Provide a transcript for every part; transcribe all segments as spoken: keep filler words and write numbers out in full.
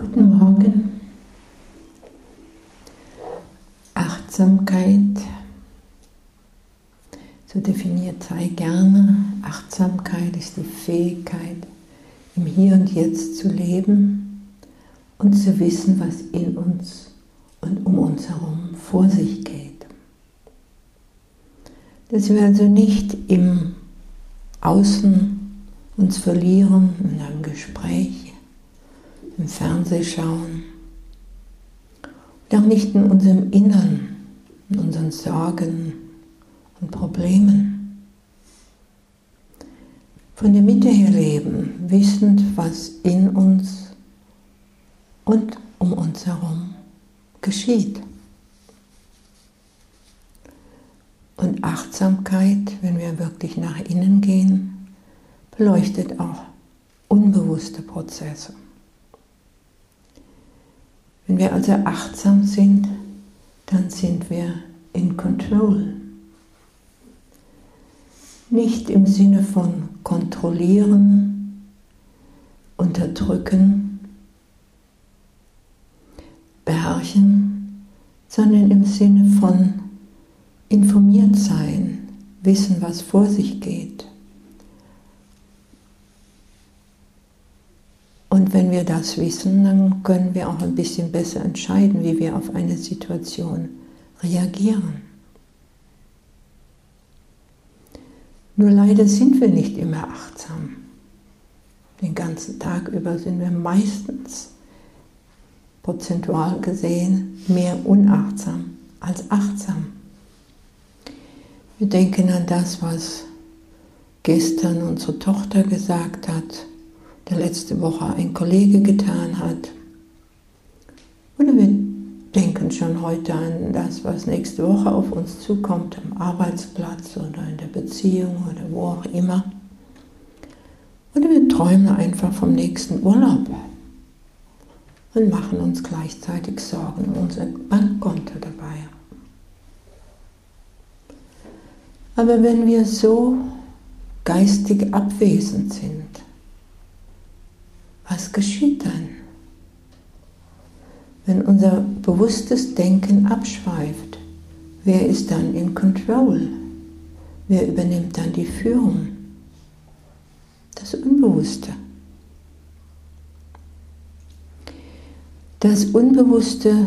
Guten Morgen. Achtsamkeit, so definiert sei gerne, Achtsamkeit ist die Fähigkeit, im Hier und Jetzt zu leben und zu wissen, was in uns und um uns herum vor sich geht. Dass wir also nicht im Außen uns verlieren, in einem Gespräch, im Fernsehen schauen und auch nicht in unserem Innern, in unseren Sorgen und Problemen. Von der Mitte her leben, wissend, was in uns und um uns herum geschieht. Und Achtsamkeit, wenn wir wirklich nach innen gehen, beleuchtet auch unbewusste Prozesse. Wenn wir also achtsam sind, dann sind wir in Control. Nicht im Sinne von kontrollieren, unterdrücken, beherrschen, sondern im Sinne von informiert sein, wissen, was vor sich geht. Und wenn wir das wissen, dann können wir auch ein bisschen besser entscheiden, wie wir auf eine Situation reagieren. Nur leider sind wir nicht immer achtsam. Den ganzen Tag über sind wir meistens, prozentual gesehen, mehr unachtsam als achtsam. Wir denken an das, was gestern unsere Tochter gesagt hat, der letzte Woche ein Kollege getan hat. Oder wir denken schon heute an das, was nächste Woche auf uns zukommt, am Arbeitsplatz oder in der Beziehung oder wo auch immer. Oder wir träumen einfach vom nächsten Urlaub und machen uns gleichzeitig Sorgen um unser Bankkonto dabei. Aber wenn wir so geistig abwesend sind, was geschieht dann? Wenn unser bewusstes Denken abschweift, wer ist dann in Control? Wer übernimmt dann die Führung? Das Unbewusste. Das Unbewusste,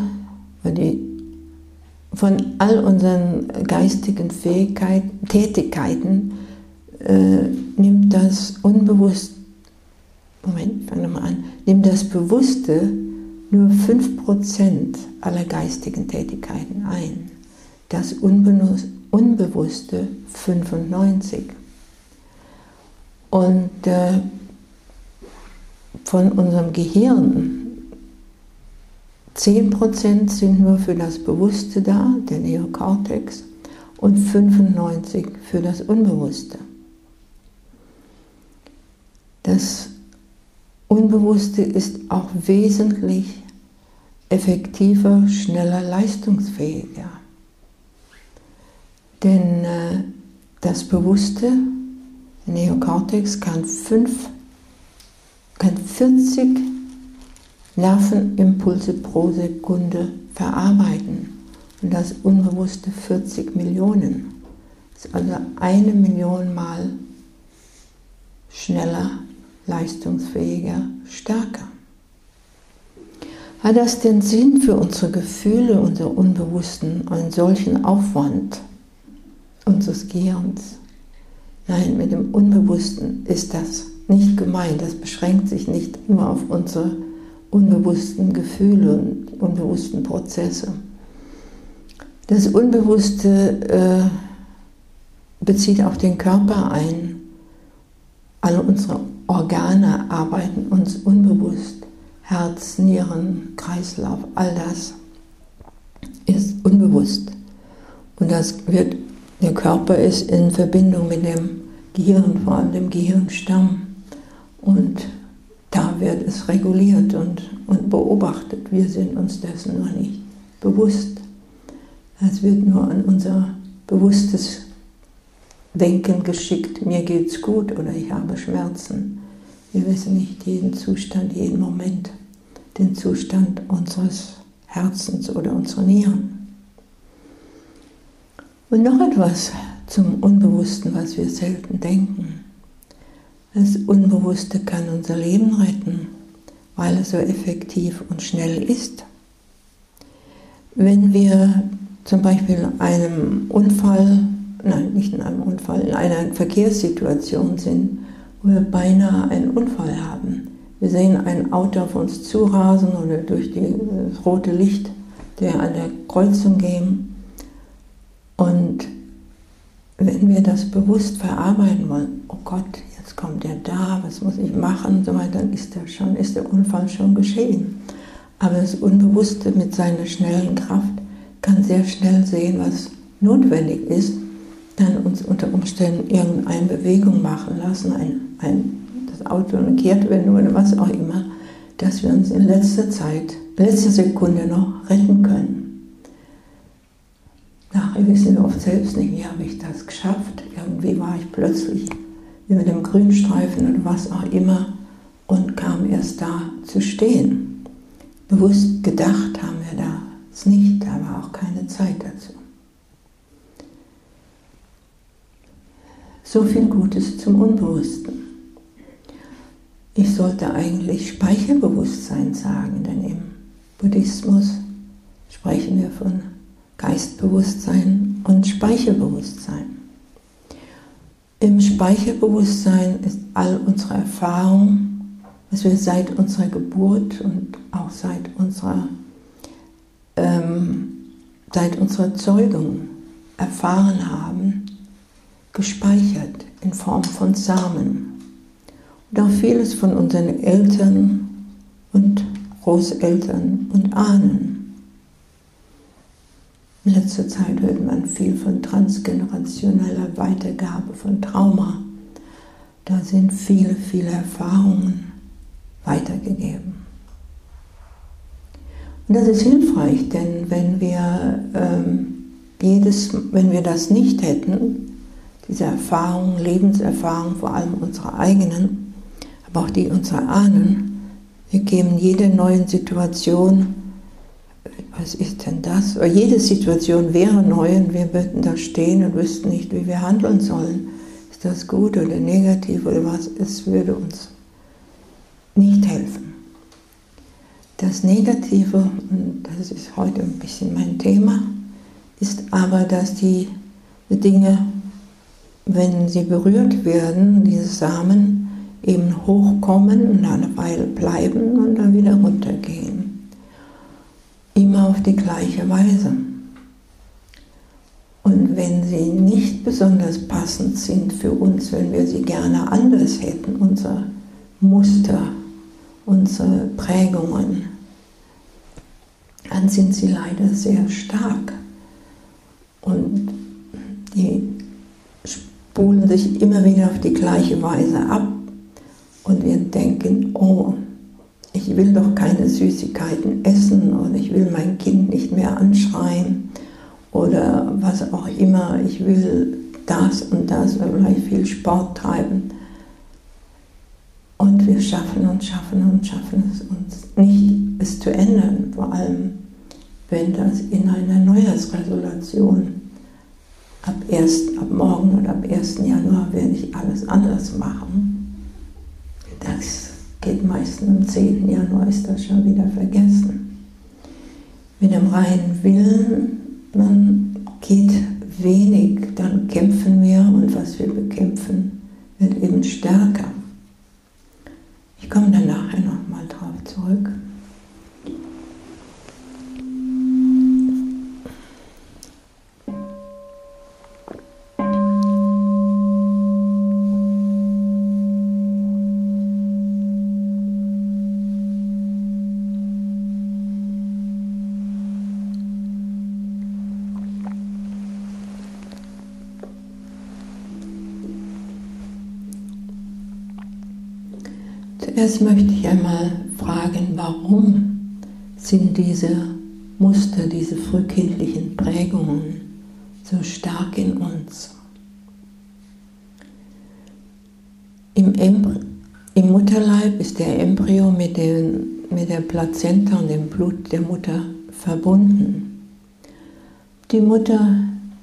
von all unseren geistigen Fähigkeiten, Tätigkeiten, äh, nimmt das Unbewusste Moment, fangen wir mal an. Nimm das Bewusste nur fünf Prozent aller geistigen Tätigkeiten ein. Das Unbewusste fünfundneunzig Prozent. Und äh, von unserem Gehirn zehn Prozent sind nur für das Bewusste da, der Neokortex, und fünfundneunzig Prozent für das Unbewusste. Das Unbewusste ist auch wesentlich effektiver, schneller, leistungsfähiger. Denn äh, das Bewusste, der Neokortex, kann, fünf, kann vierzig Nervenimpulse pro Sekunde verarbeiten. Und das Unbewusste vierzig Millionen. Das ist also eine Million Mal schneller, leistungsfähiger, stärker. Hat das den Sinn für unsere Gefühle, unsere Unbewussten, einen solchen Aufwand unseres Gehirns? Nein, mit dem Unbewussten ist das nicht gemeint. Das beschränkt sich nicht nur auf unsere unbewussten Gefühle und unbewussten Prozesse. Das Unbewusste äh, bezieht auch den Körper ein. Alle unsere Organe arbeiten uns unbewusst. Herz, Nieren, Kreislauf, all das ist unbewusst. Und das wird, der Körper ist in Verbindung mit dem Gehirn, vor allem dem Gehirnstamm. Und da wird es reguliert und, und beobachtet. Wir sind uns dessen noch nicht bewusst. Es wird nur an unser bewusstes Denken geschickt, mir geht's gut oder ich habe Schmerzen. Wir wissen nicht jeden Zustand, jeden Moment, den Zustand unseres Herzens oder unserer Nieren. Und noch etwas zum Unbewussten, was wir selten denken. Das Unbewusste kann unser Leben retten, weil es so effektiv und schnell ist. Wenn wir zum Beispiel in einem Unfall, nein, nicht in einem Unfall, in einer Verkehrssituation sind, wo wir beinahe einen Unfall haben. Wir sehen ein Auto auf uns zurasen oder durch das rote Licht der an der Kreuzung gehen. Und wenn wir das bewusst verarbeiten wollen, oh Gott, jetzt kommt der da, was muss ich machen und so weiter, dann ist der, schon, ist der Unfall schon geschehen. Aber das Unbewusste mit seiner schnellen Kraft kann sehr schnell sehen, was notwendig ist, dann uns unter Umständen irgendeine Bewegung machen lassen, ein, ein, das Auto umgekehrt werden oder was auch immer, dass wir uns in letzter Zeit, letzter Sekunde noch retten können. Nachher wissen wir oft selbst nicht, wie habe ich das geschafft. Irgendwie war ich plötzlich wie mit dem Grünstreifen oder was auch immer und kam erst da zu stehen. Bewusst gedacht haben wir das nicht, da war auch keine Zeit dazu. So viel Gutes zum Unbewussten. Ich sollte eigentlich Speicherbewusstsein sagen, denn im Buddhismus sprechen wir von Geistbewusstsein und Speicherbewusstsein. Im Speicherbewusstsein ist all unsere Erfahrung, was wir seit unserer Geburt und auch seit unserer, ähm, seit unserer Zeugung erfahren haben, gespeichert in Form von Samen. Und auch vieles von unseren Eltern und Großeltern und Ahnen. In letzter Zeit hört man viel von transgenerationeller Weitergabe von Trauma. Da sind viele, viele Erfahrungen weitergegeben. Und das ist hilfreich, denn wenn wir, ähm, jedes, wenn wir das nicht hätten, diese Erfahrung, Lebenserfahrung, vor allem unsere eigenen, aber auch die unserer Ahnen, wir geben jede neue Situation, was ist denn das? Oder jede Situation wäre neu und wir würden da stehen und wüssten nicht, wie wir handeln sollen. Ist das gut oder negativ oder was? Es würde uns nicht helfen. Das Negative, und das ist heute ein bisschen mein Thema, ist aber, dass die Dinge, wenn sie berührt werden, diese Samen eben hochkommen und eine Weile bleiben und dann wieder runtergehen. Immer auf die gleiche Weise. Und wenn sie nicht besonders passend sind für uns, wenn wir sie gerne anders hätten, unser Muster, unsere Prägungen, dann sind sie leider sehr stark. Und die spulen sich immer wieder auf die gleiche Weise ab. Und wir denken, oh, ich will doch keine Süßigkeiten essen oder ich will mein Kind nicht mehr anschreien oder was auch immer, ich will das und das oder vielleicht viel Sport treiben. Und wir schaffen und schaffen und schaffen es uns nicht, es zu ändern, vor allem wenn das in einer Neujahrsresolution ab, erst, ab morgen oder ab ersten Januar werde ich alles anders machen. Das geht meistens am zehnten Januar, ist das schon wieder vergessen. Mit dem reinen Willen, dann geht wenig, dann kämpfen wir und was wir bekämpfen, wird eben stärker. Ich komme dann nachher nochmal drauf zurück. Zuerst möchte ich einmal fragen, warum sind diese Muster, diese frühkindlichen Prägungen so stark in uns? Im, Embry- im Mutterleib ist der Embryo mit den mit der Plazenta und dem Blut der Mutter verbunden. Die Mutter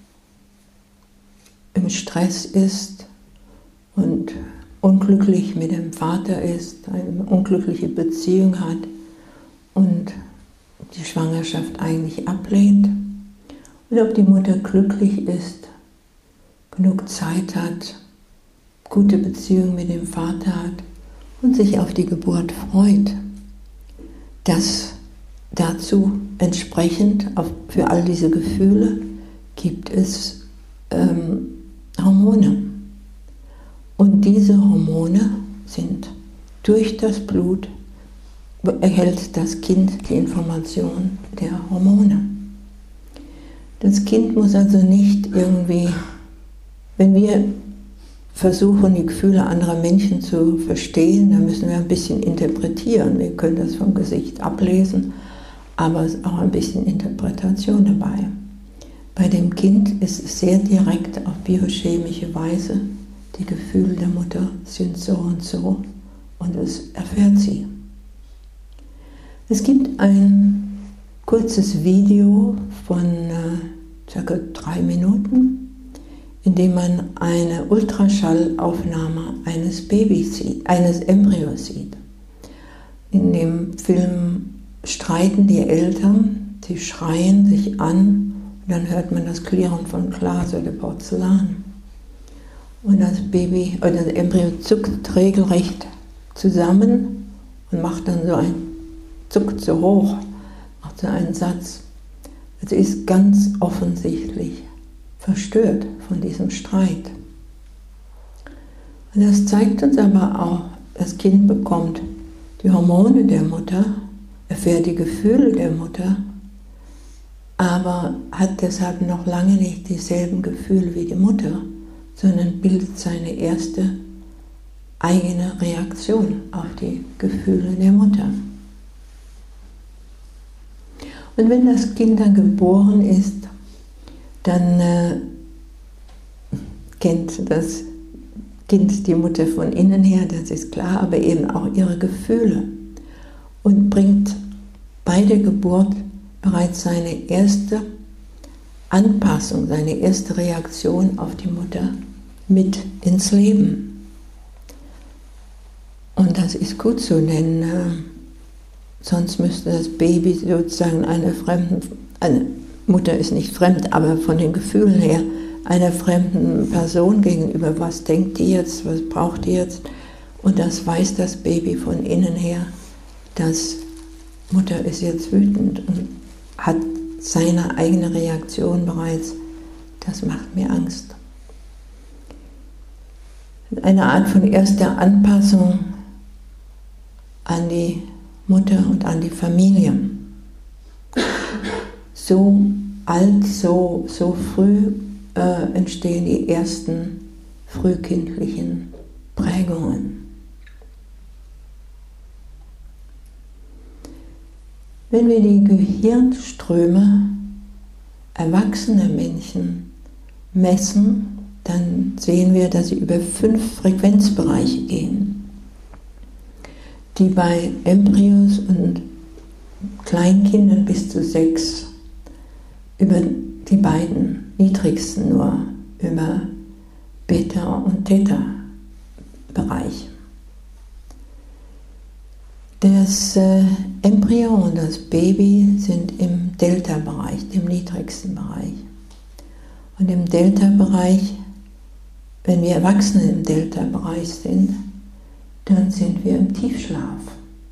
im Stress ist und unglücklich mit dem Vater ist, eine unglückliche Beziehung hat und die Schwangerschaft eigentlich ablehnt, und ob die Mutter glücklich ist, genug Zeit hat, gute Beziehung mit dem Vater hat und sich auf die Geburt freut. Das dazu entsprechend auf, für all diese Gefühle gibt es ähm, Hormone. Und diese Hormone sind durch das Blut, erhält das Kind die Information der Hormone. Das Kind muss also nicht irgendwie, wenn wir versuchen, die Gefühle anderer Menschen zu verstehen, dann müssen wir ein bisschen interpretieren. Wir können das vom Gesicht ablesen, aber es ist auch ein bisschen Interpretation dabei. Bei dem Kind ist es sehr direkt auf biochemische Weise, die Gefühle der Mutter sind so und so, und es erfährt sie. Es gibt ein kurzes Video von äh, circa drei Minuten, in dem man eine Ultraschallaufnahme eines Babys sieht, eines Embryos sieht. In dem Film streiten die Eltern, sie schreien sich an, und dann hört man das Klirren von Glas oder Porzellan. Und das Baby oder das Embryo zuckt regelrecht zusammen und macht dann so ein, zuckt so hoch, macht so einen Satz. Es ist ganz offensichtlich verstört von diesem Streit. Und das zeigt uns aber auch, das Kind bekommt die Hormone der Mutter, erfährt die Gefühle der Mutter, aber hat deshalb noch lange nicht dieselben Gefühle wie die Mutter, sondern bildet seine erste eigene Reaktion auf die Gefühle der Mutter. Und wenn das Kind dann geboren ist, dann äh, kennt das Kind die Mutter von innen her, das ist klar, aber eben auch ihre Gefühle, und bringt bei der Geburt bereits seine erste Anpassung, seine erste Reaktion auf die Mutter mit ins Leben. Und das ist gut so, denn äh, sonst müsste das Baby sozusagen einer fremden, eine Mutter ist nicht fremd, aber von den Gefühlen her, einer fremden Person gegenüber, was denkt die jetzt, was braucht die jetzt? Und das weiß das Baby von innen her, dass Mutter ist jetzt wütend und hat seine eigene Reaktion bereits, das macht mir Angst. Eine Art von erster Anpassung an die Mutter und an die Familie. So alt, so, so früh äh, entstehen die ersten frühkindlichen Prägungen. Wenn wir die Gehirnströme erwachsener Menschen messen, dann sehen wir, dass sie über fünf Frequenzbereiche gehen, die bei Embryos und Kleinkindern bis zu sechs über die beiden niedrigsten nur, über Beta- und Theta-Bereich. Das äh, Embryo und das Baby sind im Delta-Bereich, dem niedrigsten Bereich. Und im Delta-Bereich, wenn wir Erwachsene im Delta-Bereich sind, dann sind wir im Tiefschlaf.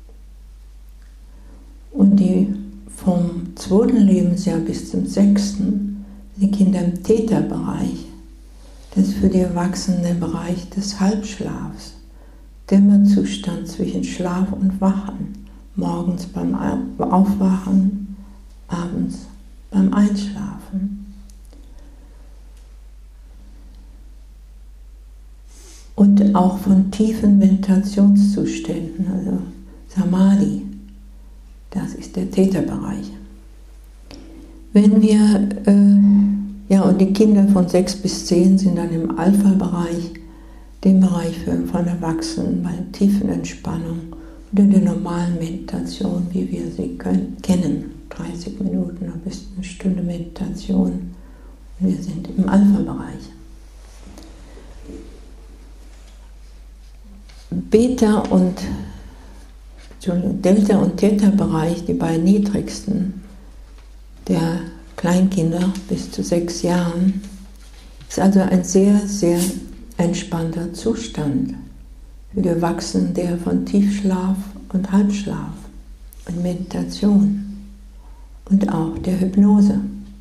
Und die vom zweiten Lebensjahr bis zum sechsten die Kinder im Theta-Bereich. Das ist für die Erwachsenen der Bereich des Halbschlafs. Dämmerzustand zwischen Schlaf und Wachen, morgens beim Aufwachen, abends beim Einschlafen. Und auch von tiefen Meditationszuständen, also Samadhi, das ist der Theta-Bereich. Wenn wir, äh, ja, und die Kinder von sechs bis zehn sind dann im Alpha-Bereich, dem Bereich für, von Erwachsenen bei tiefen Entspannung, oder der normalen Meditation, wie wir sie können, kennen. dreißig Minuten bis eine Stunde Meditation. Und wir sind im Alpha-Bereich. Beta und Delta- und Theta-Bereich, die beiden niedrigsten der Kleinkinder bis zu sechs Jahren, ist also ein sehr, sehr entspannter Zustand für die Erwachsenen von Tiefschlaf und Halbschlaf und Meditation und auch der Hypnose.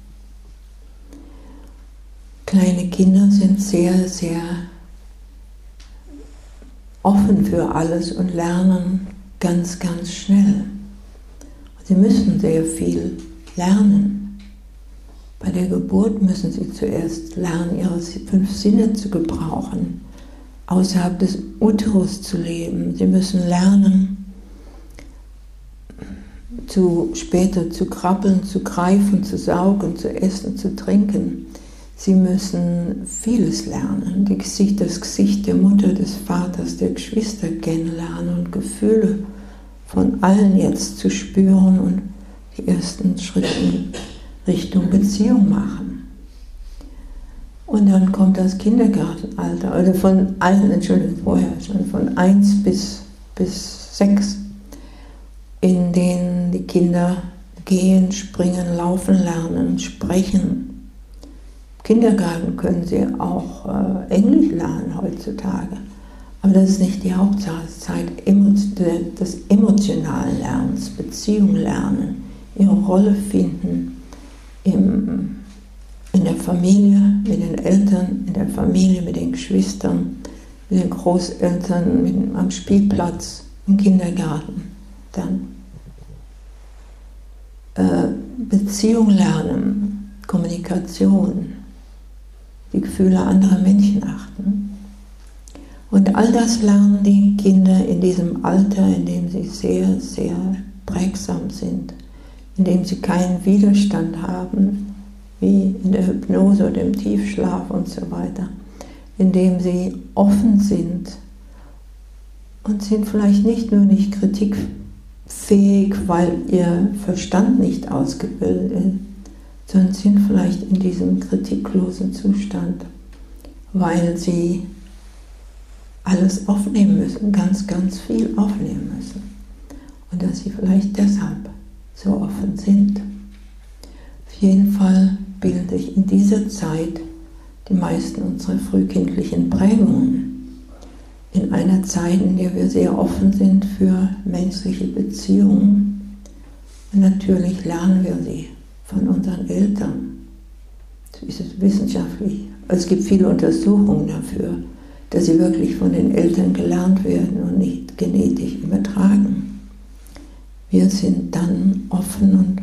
Kleine Kinder sind sehr, sehr offen für alles und lernen ganz, ganz schnell. Sie müssen sehr viel lernen. Bei der Geburt müssen sie zuerst lernen, ihre fünf Sinne zu gebrauchen, außerhalb des Uterus zu leben. Sie müssen lernen, zu, später zu krabbeln, zu greifen, zu saugen, zu essen, zu trinken. Sie müssen vieles lernen, die Gesicht, das Gesicht der Mutter, des Vaters, der Geschwister kennenlernen und Gefühle von allen jetzt zu spüren und die ersten Schritte in Richtung Beziehung machen. Und dann kommt das Kindergartenalter, oder von allen, Entschuldigung, vorher schon, von eins bis, bis sechs, in denen die Kinder gehen, springen, laufen lernen, sprechen. Im Kindergarten können sie auch äh, Englisch lernen heutzutage, aber das ist nicht die Hauptzeit des emotionalen Lernens, Beziehung lernen, ihre Rolle finden im, in der Familie, mit den Eltern, in der Familie, mit den Geschwistern, mit den Großeltern, mit, am Spielplatz, im Kindergarten. Dann äh, Beziehung lernen, Kommunikation, die Gefühle anderer Menschen achten. Und all das lernen die Kinder in diesem Alter, in dem sie sehr, sehr prägsam sind, in dem sie keinen Widerstand haben, wie in der Hypnose oder im Tiefschlaf und so weiter, in dem sie offen sind und sind vielleicht nicht nur nicht kritikfähig, weil ihr Verstand nicht ausgebildet ist, sondern sind vielleicht in diesem kritiklosen Zustand, weil sie alles aufnehmen müssen, ganz, ganz viel aufnehmen müssen. Und dass sie vielleicht deshalb so offen sind. Auf jeden Fall bilden sich in dieser Zeit die meisten unserer frühkindlichen Prägungen. In einer Zeit, in der wir sehr offen sind für menschliche Beziehungen. Und natürlich lernen wir sie von unseren Eltern. Das ist wissenschaftlich. Es gibt viele Untersuchungen dafür, dass sie wirklich von den Eltern gelernt werden und nicht genetisch übertragen. Wir sind dann offen, und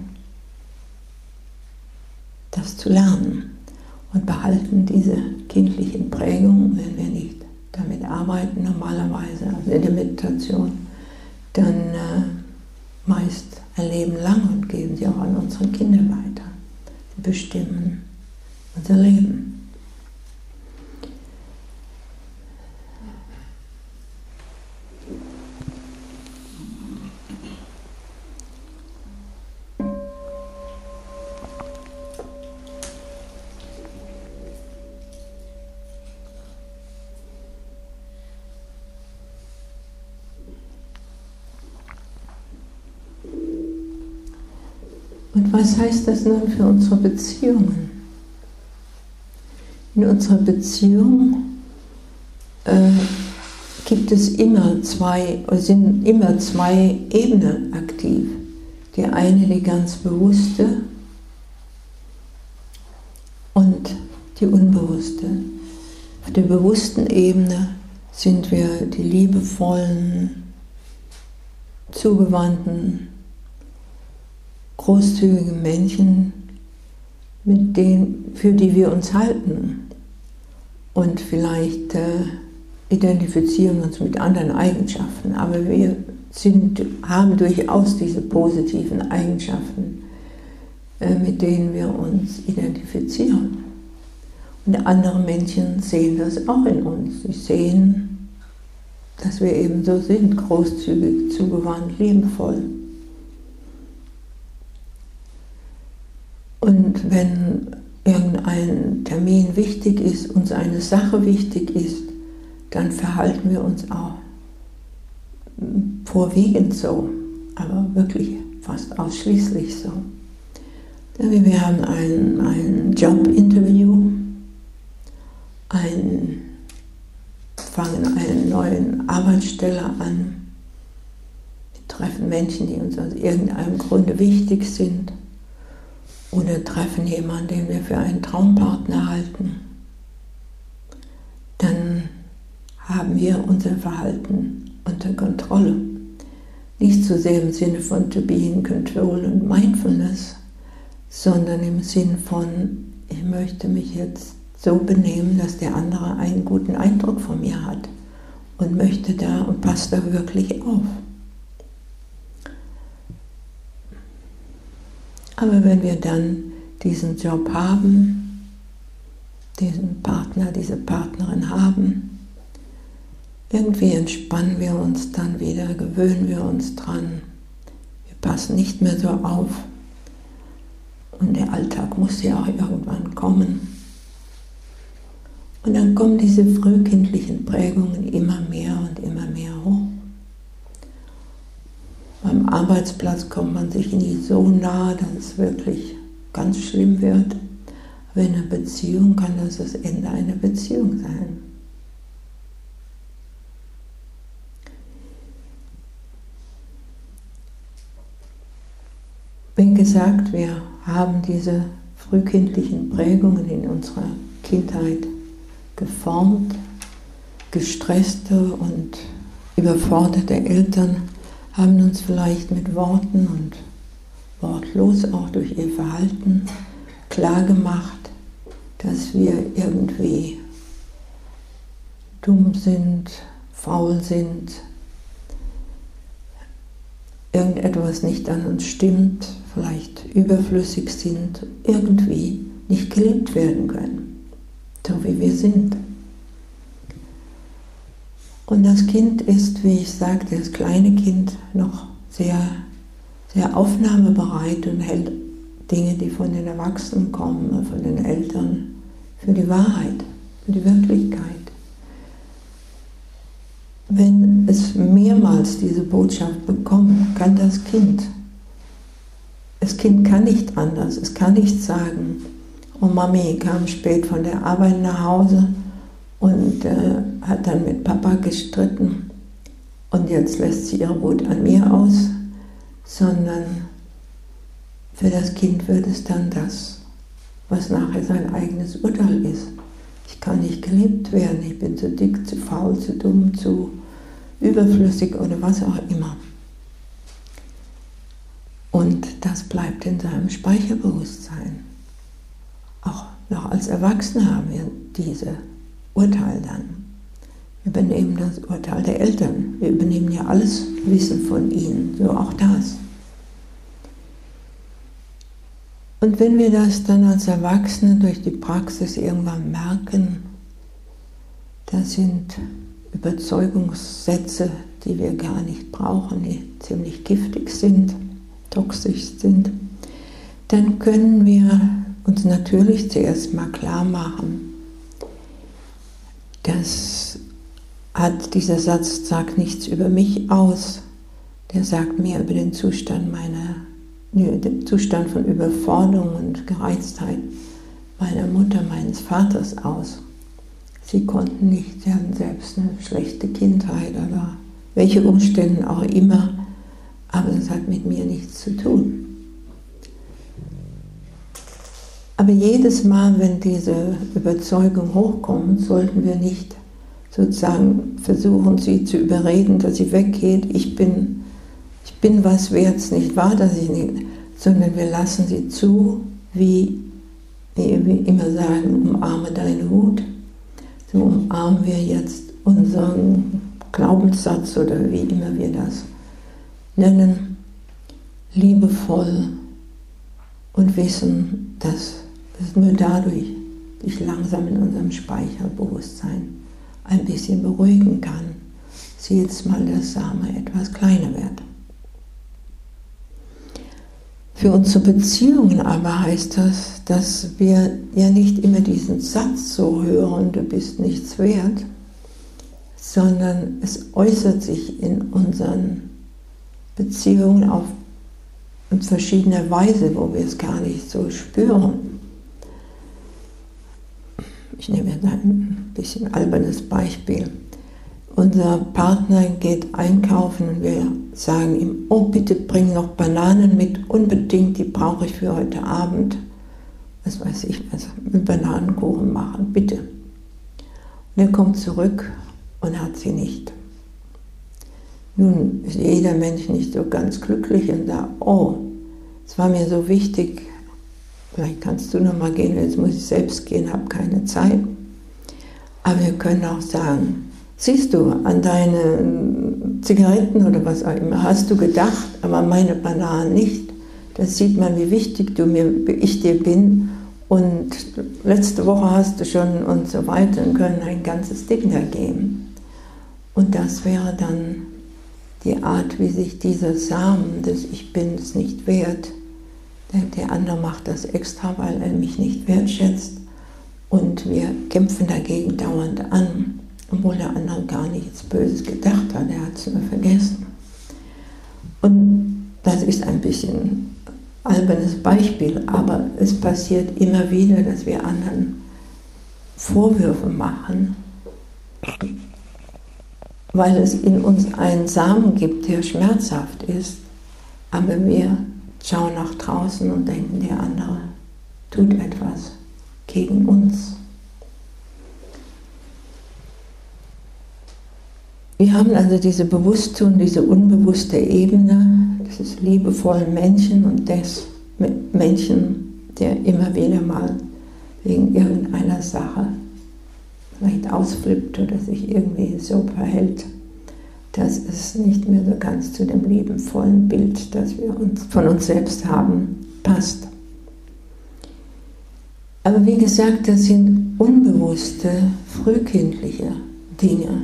das zu lernen und behalten diese kindlichen Prägungen, wenn wir nicht damit arbeiten, normalerweise, also in der Meditation, dann äh, meist ein Leben lang und geben sie auch an unsere Kinder weiter. Sie bestimmen unser Leben. Und was heißt das nun für unsere Beziehungen? In unserer Beziehung äh, gibt es immer zwei, oder sind immer zwei Ebenen aktiv. Die eine, die ganz bewusste, und die unbewusste. Auf der bewussten Ebene sind wir die liebevollen, zugewandten, großzügigen Menschen, mit denen, für die wir uns halten. Und vielleicht äh, identifizieren uns mit anderen Eigenschaften, aber wir sind, haben durchaus diese positiven Eigenschaften, äh, mit denen wir uns identifizieren. Und andere Menschen sehen das auch in uns. Sie sehen dass wir eben so sind, großzügig, zugewandt, liebevoll. Und wenn irgendein Termin wichtig ist, uns eine Sache wichtig ist, dann verhalten wir uns auch vorwiegend so, aber wirklich fast ausschließlich so. Wir haben ein, ein Jobinterview, ein, fangen einen neuen Arbeitsstelle an, wir treffen Menschen, die uns aus irgendeinem Grunde wichtig sind, oder treffen jemanden, den wir für einen Traumpartner halten. Dann haben wir unser Verhalten unter Kontrolle. Nicht so sehr im Sinne von to be in control und mindfulness, sondern im Sinn von, ich möchte mich jetzt so benehmen, dass der andere einen guten Eindruck von mir hat und möchte da und passt da wirklich auf. Aber wenn wir dann diesen Job haben, diesen Partner, diese Partnerin haben, irgendwie entspannen wir uns dann wieder, gewöhnen wir uns dran, wir passen nicht mehr so auf und der Alltag muss ja auch irgendwann kommen. Und dann kommen diese frühkindlichen Prägungen immer mehr und immer mehr hoch. Beim Arbeitsplatz kommt man sich nie so nah, dass es wirklich ganz schlimm wird. Aber in einer Beziehung kann das das Ende einer Beziehung sein. Wie gesagt, wir haben diese frühkindlichen Prägungen in unserer Kindheit geformt. Gestresste und überforderte Eltern haben uns vielleicht mit Worten und wortlos auch durch ihr Verhalten klargemacht, dass wir irgendwie dumm sind, faul sind, irgendetwas nicht an uns stimmt, vielleicht überflüssig sind, irgendwie nicht geliebt werden können, so wie wir sind. Und das Kind ist, wie ich sagte, das kleine Kind noch sehr, sehr aufnahmebereit und hält Dinge, die von den Erwachsenen kommen oder von den Eltern, für die Wahrheit, für die Wirklichkeit. Wenn es mehrmals diese Botschaft bekommt, kann das Kind, das Kind kann nicht anders, es kann nicht sagen, oh Mami kam spät von der Arbeit nach Hause und äh, hat dann mit Papa gestritten und jetzt lässt sie ihre Wut an mir aus, sondern für das Kind wird es dann das, was nachher sein eigenes Urteil ist. Ich kann nicht geliebt werden, ich bin zu dick, zu faul, zu dumm, zu überflüssig oder was auch immer. Und das bleibt in seinem Speicherbewusstsein. Auch noch als Erwachsene haben wir diese Urteil dann. Wir übernehmen das Urteil der Eltern. Wir übernehmen ja alles Wissen von ihnen, so auch das. Und wenn wir das dann als Erwachsene durch die Praxis irgendwann merken, das sind Überzeugungssätze, die wir gar nicht brauchen, die ziemlich giftig sind, toxisch sind, dann können wir uns natürlich zuerst mal klar machen, das hat, dieser Satz sagt nichts über mich aus, der sagt mehr über den Zustand meiner, den Zustand von Überforderung und Gereiztheit meiner Mutter, meines Vaters aus. Sie konnten nicht, sie hatten selbst eine schlechte Kindheit oder welche Umstände auch immer, aber das hat mit mir nichts zu tun. Aber jedes Mal, wenn diese Überzeugung hochkommt, sollten wir nicht sozusagen versuchen, sie zu überreden, dass sie weggeht. Ich bin, ich bin was wert, es nicht wahr, dass ich nicht, sondern wir lassen sie zu, wie wir immer sagen, umarme deine Wut. So umarmen wir jetzt unseren Glaubenssatz oder wie immer wir das nennen, liebevoll und wissen, dass es nur dadurch sich langsam in unserem Speicherbewusstsein ein bisschen beruhigen kann. dass jedes Mal der Same etwas kleiner wird. Für unsere Beziehungen aber heißt das, dass wir ja nicht immer diesen Satz so hören, du bist nichts wert, sondern es äußert sich in unseren Beziehungen auf in verschiedener Weise, wo wir es gar nicht so spüren. Ich nehme jetzt ein bisschen albernes Beispiel. Unser Partner geht einkaufen und wir sagen ihm, oh bitte bring noch Bananen mit, unbedingt, die brauche ich für heute Abend. Was weiß ich, was mit Bananenkuchen machen, bitte. Und er kommt zurück und hat sie nicht. Nun ist jeder Mensch nicht so ganz glücklich und sagt, oh, es war mir so wichtig, vielleicht kannst du noch mal gehen, jetzt muss ich selbst gehen, habe keine Zeit. Aber wir können auch sagen, siehst du, an deine Zigaretten oder was auch immer hast du gedacht, aber an meine Bananen nicht. Da sieht man, wie wichtig du mir, ich dir bin. Und letzte Woche hast du schon und so weiter und können ein ganzes Ding da geben. Und das wäre dann die Art, wie sich dieser Samen des Ich bin es nicht wert, der, der andere macht das extra, weil er mich nicht wertschätzt und wir kämpfen dagegen dauernd an, obwohl der andere gar nichts Böses gedacht hat, er hat es nur vergessen. Und das ist ein bisschen ein albernes Beispiel, aber es passiert immer wieder, dass wir anderen Vorwürfe machen, weil es in uns einen Samen gibt, der schmerzhaft ist, aber wir schauen nach draußen und denken, der andere tut etwas gegen uns. Wir haben also diese bewusste und diese unbewusste Ebene, das ist liebevollen Menschen und des Menschen, der immer wieder mal wegen irgendeiner Sache vielleicht ausflippt oder sich irgendwie so verhält, dass es nicht mehr so ganz zu dem liebevollen Bild, das wir uns von uns selbst haben, passt. Aber wie gesagt, das sind unbewusste, frühkindliche Dinge.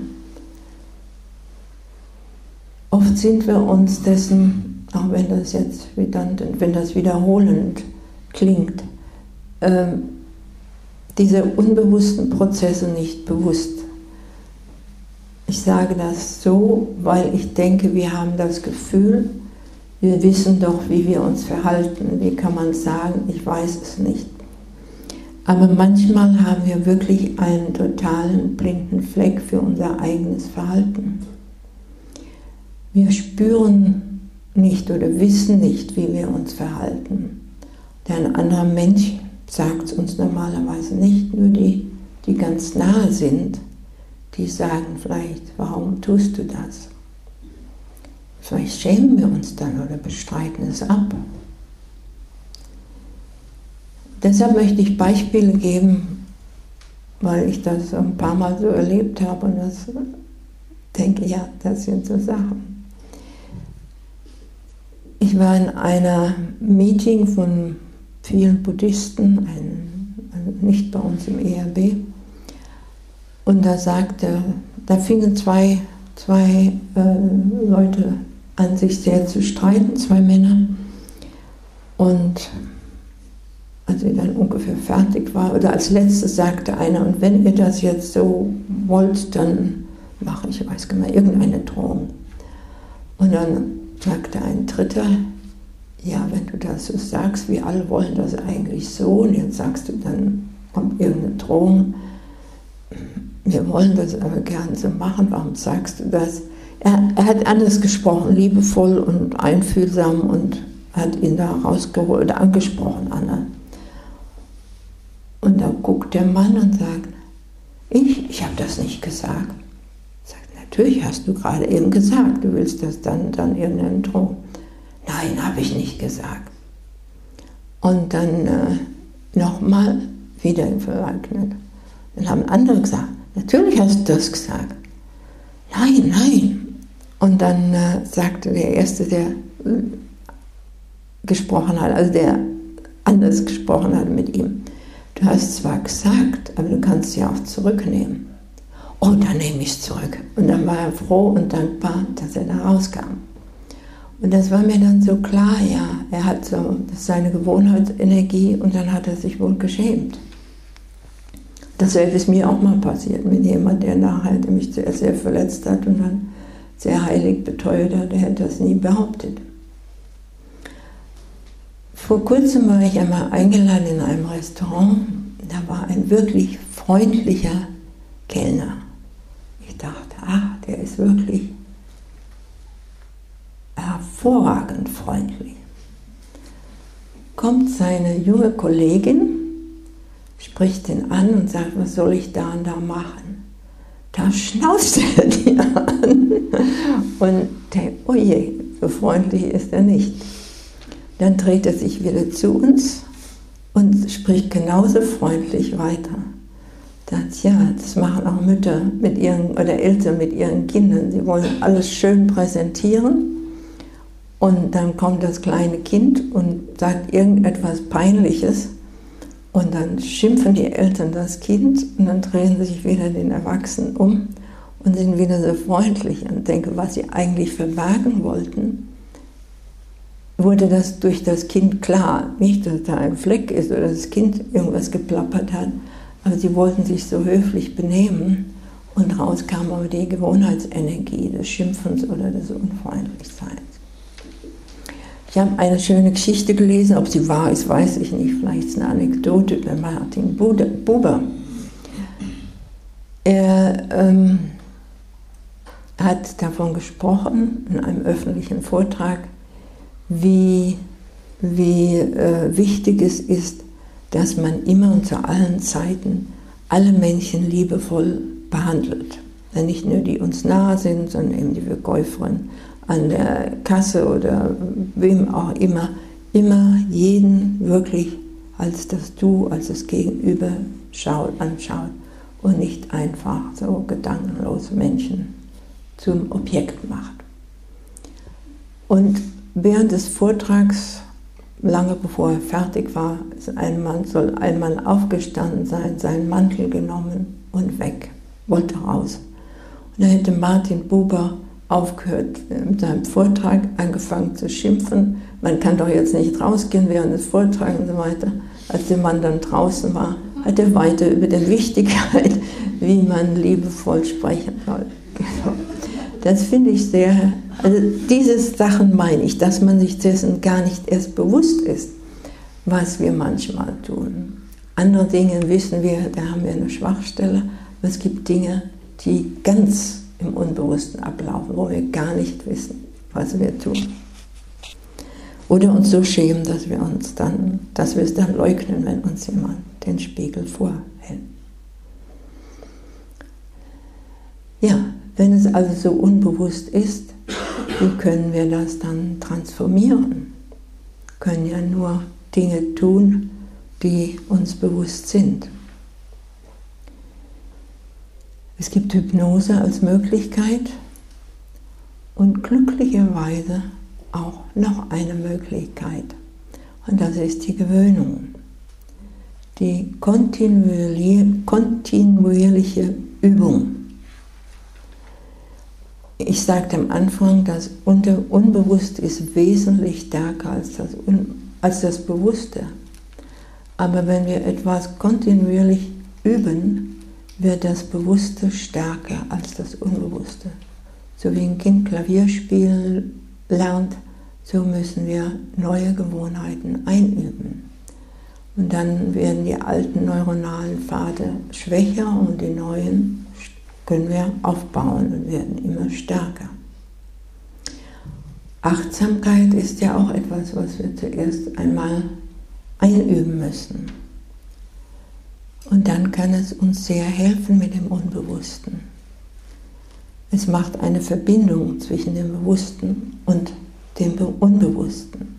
Oft sind wir uns dessen, auch wenn das jetzt redundant, wenn das wiederholend klingt, ähm, diese unbewussten Prozesse nicht bewusst. Ich sage das so, weil ich denke, wir haben das Gefühl, wir wissen doch, wie wir uns verhalten. Wie kann man sagen, ich weiß es nicht. Aber manchmal haben wir wirklich einen totalen blinden Fleck für unser eigenes Verhalten. Wir spüren nicht oder wissen nicht, wie wir uns verhalten. Ein anderer Mensch sagt es uns normalerweise nicht, nur die, die ganz nahe sind, die sagen vielleicht, warum tust du das? Vielleicht schämen wir uns dann oder bestreiten es ab. Deshalb möchte ich Beispiele geben, weil ich das ein paar Mal so erlebt habe und das denke, ja, das sind so Sachen. Ich war in einer Meeting von vielen Buddhisten, ein, also nicht bei uns im E R B, und da sagte, da fingen zwei, zwei äh, Leute an, sich sehr zu streiten, zwei Männer, und als sie dann ungefähr fertig war, oder als letztes sagte einer, und wenn ihr das jetzt so wollt, dann mache ich, weiß gar nicht, irgendeine Drohung. Und dann sagte ein Dritter, ja, wenn du das so sagst, wir alle wollen das eigentlich so, und jetzt sagst du, dann kommt irgendeine Drohung, wir wollen das aber gern so machen, warum sagst du das? Er, er hat anders gesprochen, liebevoll und einfühlsam, und hat ihn da rausgeholt oder angesprochen, Anna. Und da guckt der Mann und sagt, ich, ich habe das nicht gesagt. Sagt, natürlich hast du gerade eben gesagt, du willst das dann, dann irgendeinen Drohung. Nein, habe ich nicht gesagt. Und dann äh, nochmal wieder verleugnet. Dann haben andere gesagt, natürlich hast du das gesagt. Nein, nein. Und dann äh, sagte der Erste, der äh, gesprochen hat, also der anders gesprochen hat mit ihm, du hast zwar gesagt, aber du kannst es ja auch zurücknehmen. oh, dann nehme ich es zurück. Und dann war er froh und dankbar, dass er da rauskam. Und das war mir dann so klar, ja, er hat so, das ist seine Gewohnheitsenergie und dann hat er sich wohl geschämt. Dasselbe ist mir auch mal passiert mit jemandem, der nachher der mich zuerst sehr verletzt hat und dann sehr heilig beteuert hat, der hätte das nie behauptet. Vor kurzem war ich einmal eingeladen in einem Restaurant, da war ein wirklich freundlicher Kellner. Ich dachte, ach, der ist wirklich hervorragend freundlich. Kommt seine junge Kollegin, spricht ihn an und sagt, was soll ich da und da machen? Da schnauzt er die an und der, oh je, so freundlich ist er nicht. Dann dreht er sich wieder zu uns und spricht genauso freundlich weiter. Das, ja, das machen auch Mütter mit ihren, oder Eltern mit ihren Kindern. Sie wollen alles schön präsentieren und dann kommt das kleine Kind und sagt irgendetwas Peinliches und dann schimpfen die Eltern das Kind und dann drehen sie sich wieder den Erwachsenen um und sind wieder so freundlich und denken, was sie eigentlich verbergen wollten, wurde das durch das Kind klar. Nicht, dass da ein Fleck ist oder das Kind irgendwas geplappert hat, aber sie wollten sich so höflich benehmen und raus kam aber die Gewohnheitsenergie des Schimpfens oder des Unfreundlichseins. Ich habe eine schöne Geschichte gelesen, ob sie wahr ist, weiß ich nicht, vielleicht ist es eine Anekdote über Martin Buber. Er ähm, hat davon gesprochen, in einem öffentlichen Vortrag, wie, wie äh, wichtig es ist, dass man immer und zu allen Zeiten alle Menschen liebevoll behandelt. Nicht nur die uns nahe sind, sondern eben die Verkäuferin an der Kasse oder wem auch immer, immer jeden wirklich als das Du, als das Gegenüber schaut, anschaut und nicht einfach so gedankenlose Menschen zum Objekt macht. Und während des Vortrags, lange bevor er fertig war, ist ein Mann, soll ein Mann aufgestanden sein, seinen Mantel genommen und weg, wollte raus. Und dann hätte Martin Buber aufgehört mit seinem Vortrag, angefangen zu schimpfen. Man kann doch jetzt nicht rausgehen während des Vortrags und so weiter. Als der Mann dann draußen war, hat er weiter über die Wichtigkeit, wie man liebevoll sprechen soll. Das finde ich sehr, also diese Sachen meine ich, dass man sich dessen gar nicht erst bewusst ist, was wir manchmal tun. Andere Dinge wissen wir, da haben wir eine Schwachstelle, aber es gibt Dinge, die ganz im Unbewussten ablaufen, wo wir gar nicht wissen, was wir tun. Oder uns so schämen, dass wir uns dann, dass wir es dann leugnen, wenn uns jemand den Spiegel vorhält. Ja, wenn es also so unbewusst ist, wie können wir das dann transformieren? Wir können ja nur Dinge tun, die uns bewusst sind. Es gibt Hypnose als Möglichkeit und glücklicherweise auch noch eine Möglichkeit. Und das ist die Gewöhnung. Die kontinuierliche Übung. Ich sagte am Anfang, das Unbewusste ist wesentlich stärker als das, als das Bewusste. Aber wenn wir etwas kontinuierlich üben, wird das Bewusste stärker als das Unbewusste. So wie ein Kind Klavierspielen lernt, so müssen wir neue Gewohnheiten einüben. Und dann werden die alten neuronalen Pfade schwächer und die neuen können wir aufbauen und werden immer stärker. Achtsamkeit ist ja auch etwas, was wir zuerst einmal einüben müssen. Und dann kann es uns sehr helfen mit dem Unbewussten. Es macht eine Verbindung zwischen dem Bewussten und dem Unbewussten.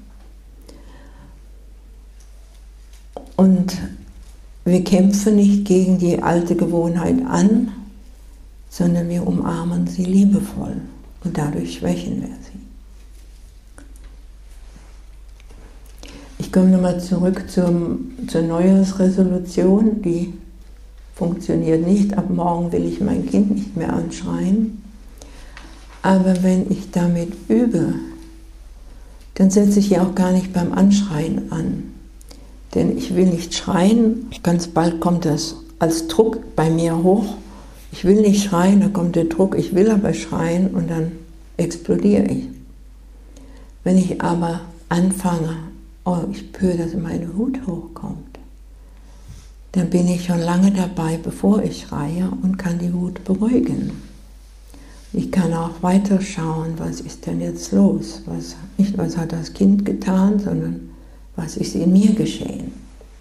Und wir kämpfen nicht gegen die alte Gewohnheit an, sondern wir umarmen sie liebevoll und dadurch schwächen wir sie. Ich komme nochmal zurück zum, zur Neujahrsresolution, die funktioniert nicht, ab morgen will ich mein Kind nicht mehr anschreien. Aber wenn ich damit übe, dann setze ich ja auch gar nicht beim Anschreien an. Denn ich will nicht schreien, ganz bald kommt das als Druck bei mir hoch. Ich will nicht schreien, dann kommt der Druck, ich will aber schreien und dann explodiere ich. Wenn ich aber anfange, oh, ich spüre, dass meine Wut hochkommt, dann bin ich schon lange dabei, bevor ich schreie und kann die Wut beruhigen. Ich kann auch weiter schauen, was ist denn jetzt los? Was, nicht, was hat das Kind getan, sondern was ist in mir geschehen.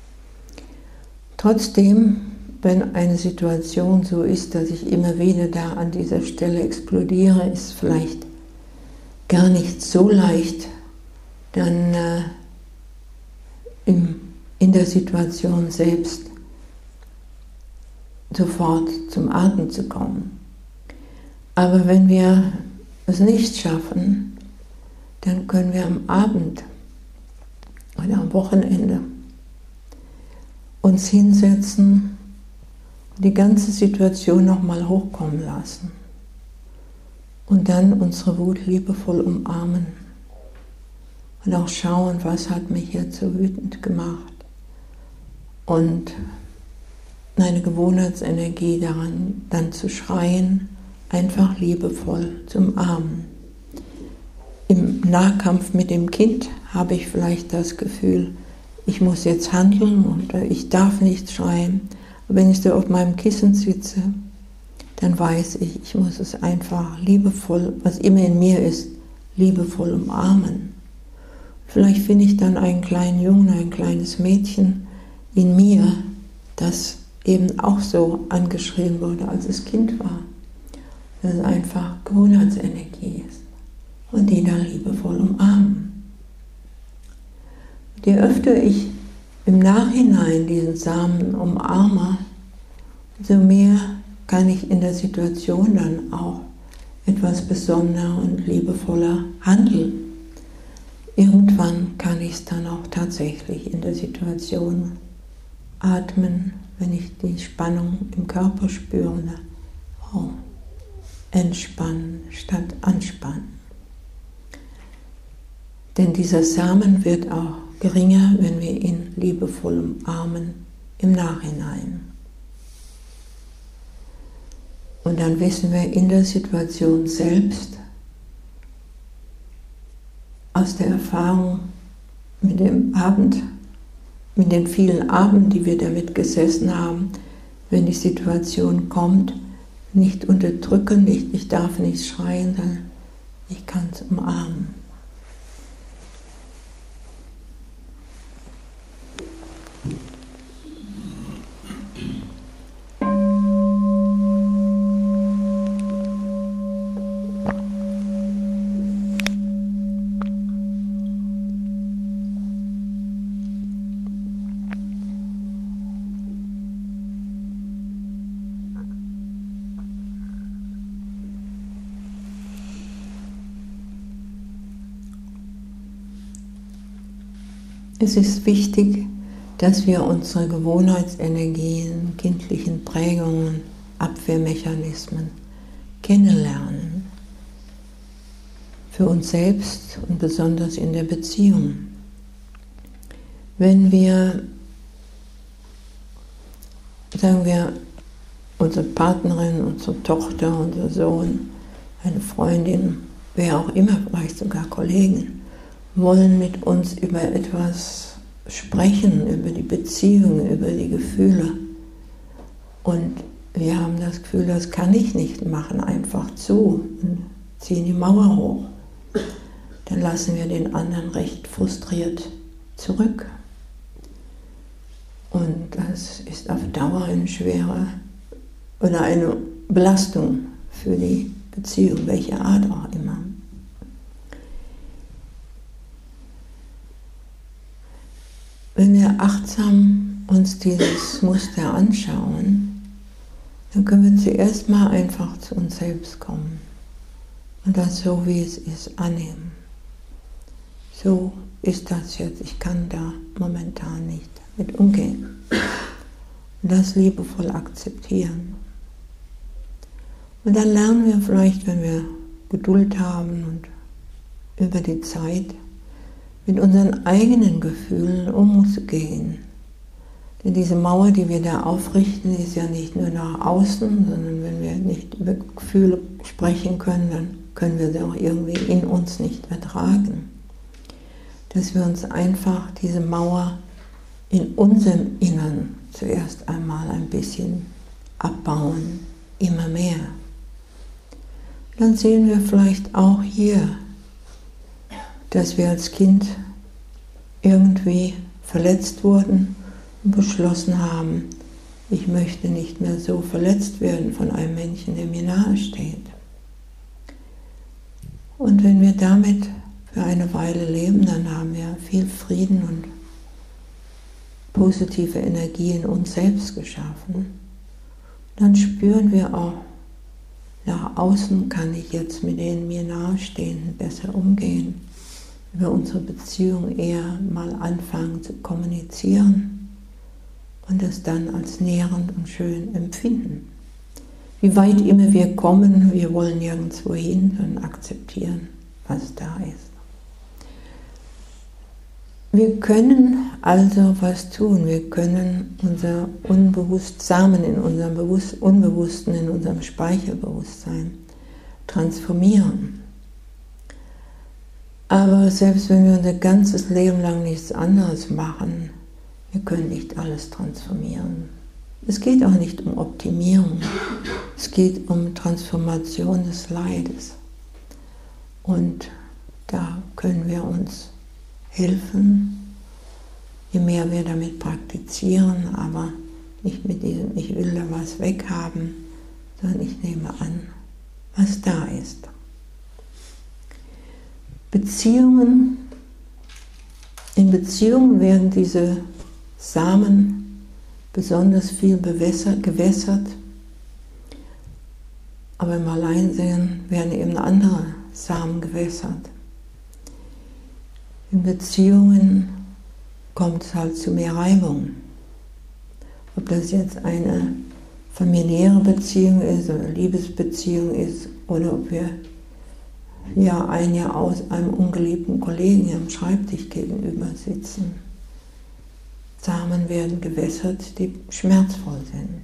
Trotzdem, wenn eine Situation so ist, dass ich immer wieder da an dieser Stelle explodiere, ist vielleicht gar nicht so leicht, dann äh, im, in der Situation selbst sofort zum Atmen zu kommen. Aber wenn wir es nicht schaffen, dann können wir am Abend oder am Wochenende uns hinsetzen und die ganze Situation nochmal hochkommen lassen und dann unsere Wut liebevoll umarmen und auch schauen, was hat mich jetzt so wütend gemacht und eine Gewohnheitsenergie daran, dann zu schreien, einfach liebevoll zu umarmen. Im Nahkampf mit dem Kind habe ich vielleicht das Gefühl, ich muss jetzt handeln und ich darf nicht schreien. Aber wenn ich so auf meinem Kissen sitze, dann weiß ich, ich muss es einfach liebevoll, was immer in mir ist, liebevoll umarmen. Vielleicht finde ich dann einen kleinen Jungen, ein kleines Mädchen in mir, das eben auch so angeschrien wurde, als es Kind war. Das es einfach Gewohnheitsenergie ist und die dann liebevoll umarmen. Und je öfter ich im Nachhinein diesen Samen umarme, umso mehr kann ich in der Situation dann auch etwas besonderer und liebevoller handeln. Irgendwann kann ich es dann auch tatsächlich in der Situation atmen, wenn ich die Spannung im Körper spüre. Oh, entspannen statt anspannen. Denn dieser Samen wird auch geringer, wenn wir ihn liebevoll umarmen im Nachhinein. Und dann wissen wir in der Situation selbst, aus der Erfahrung mit dem Abend, mit den vielen Abenden, die wir damit gesessen haben, wenn die Situation kommt, nicht unterdrücken, nicht, ich darf nicht schreien, sondern ich kann es umarmen. Es ist wichtig, dass wir unsere Gewohnheitsenergien, kindlichen Prägungen, Abwehrmechanismen kennenlernen. Für uns selbst und besonders in der Beziehung. Wenn wir, sagen wir, unsere Partnerin, unsere Tochter, unser Sohn, eine Freundin, wer auch immer, vielleicht sogar Kollegen, wollen mit uns über etwas sprechen, über die Beziehung, über die Gefühle. Und wir haben das Gefühl, das kann ich nicht machen, einfach zu und ziehen die Mauer hoch. Dann lassen wir den anderen recht frustriert zurück. Und das ist auf Dauer eine schwere oder eine Belastung für die Beziehung, welche Art auch immer. Wenn wir achtsam uns dieses Muster anschauen, dann können wir zuerst mal einfach zu uns selbst kommen und das so, wie es ist, annehmen. So ist das jetzt, ich kann da momentan nicht mit umgehen. und das liebevoll akzeptieren. Und dann lernen wir vielleicht, wenn wir Geduld haben und über die Zeit mit unseren eigenen Gefühlen umzugehen. Denn diese Mauer, die wir da aufrichten, ist ja nicht nur nach außen, sondern wenn wir nicht über Gefühle sprechen können, dann können wir sie auch irgendwie in uns nicht ertragen. Dass wir uns einfach diese Mauer in unserem Innern zuerst einmal ein bisschen abbauen, immer mehr. Dann sehen wir vielleicht auch hier, dass wir als Kind irgendwie verletzt wurden und beschlossen haben, ich möchte nicht mehr so verletzt werden von einem Menschen, der mir nahe steht. Und wenn wir damit für eine Weile leben, dann haben wir viel Frieden und positive Energie in uns selbst geschaffen. Dann spüren wir auch, nach außen kann ich jetzt mit den mir nahestehenden besser umgehen, über unsere Beziehung eher mal anfangen zu kommunizieren und es dann als nährend und schön empfinden. Wie weit immer wir kommen, wir wollen nirgendwo hin, sondern akzeptieren, was da ist. Wir können also was tun, wir können unser Unbewusst, Samen in unserem Bewusst, Unbewussten, in unserem Speicherbewusstsein transformieren. Aber selbst wenn wir unser ganzes Leben lang nichts anderes machen, wir können nicht alles transformieren. Es geht auch nicht um Optimierung, es geht um Transformation des Leides. Und da können wir uns helfen, je mehr wir damit praktizieren, aber nicht mit diesem ich will da was weghaben, sondern ich nehme an, was da ist. Beziehungen, in Beziehungen werden diese Samen besonders viel bewässert, gewässert, aber im Alleinsein werden eben andere Samen gewässert. In Beziehungen kommt es halt zu mehr Reibung. Ob das jetzt eine familiäre Beziehung ist oder eine Liebesbeziehung ist oder ob wir ja ein Jahr aus einem ungeliebten Kollegen am Schreibtisch gegenüber sitzen. Samen werden gewässert, die schmerzvoll sind.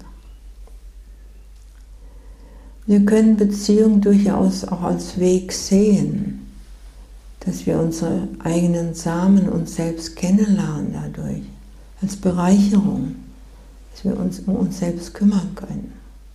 Wir können Beziehungen durchaus auch als Weg sehen, dass wir unsere eigenen Samen uns selbst kennenlernen dadurch, als Bereicherung, dass wir uns um uns selbst kümmern können.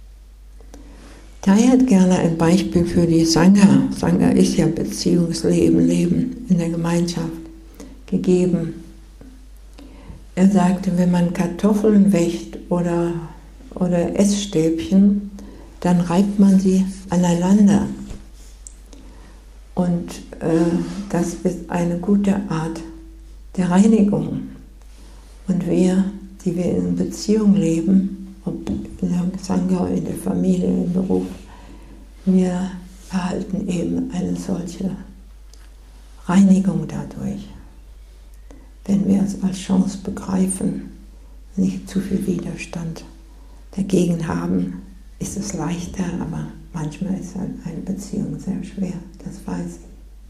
Thay hat gerne ein Beispiel für die Sangha. Sangha ist ja Beziehungsleben, Leben in der Gemeinschaft gegeben. Er sagte, wenn man Kartoffeln wäscht oder, oder Essstäbchen, dann reibt man sie aneinander. Und äh, das ist eine gute Art der Reinigung. Und wir, die wir in Beziehung leben, ob in der Sangha, in der Familie, im Beruf, wir erhalten eben eine solche Reinigung dadurch. Wenn wir es als Chance begreifen, nicht zu viel Widerstand dagegen haben, ist es leichter, aber manchmal ist halt eine Beziehung sehr schwer, das weiß ich.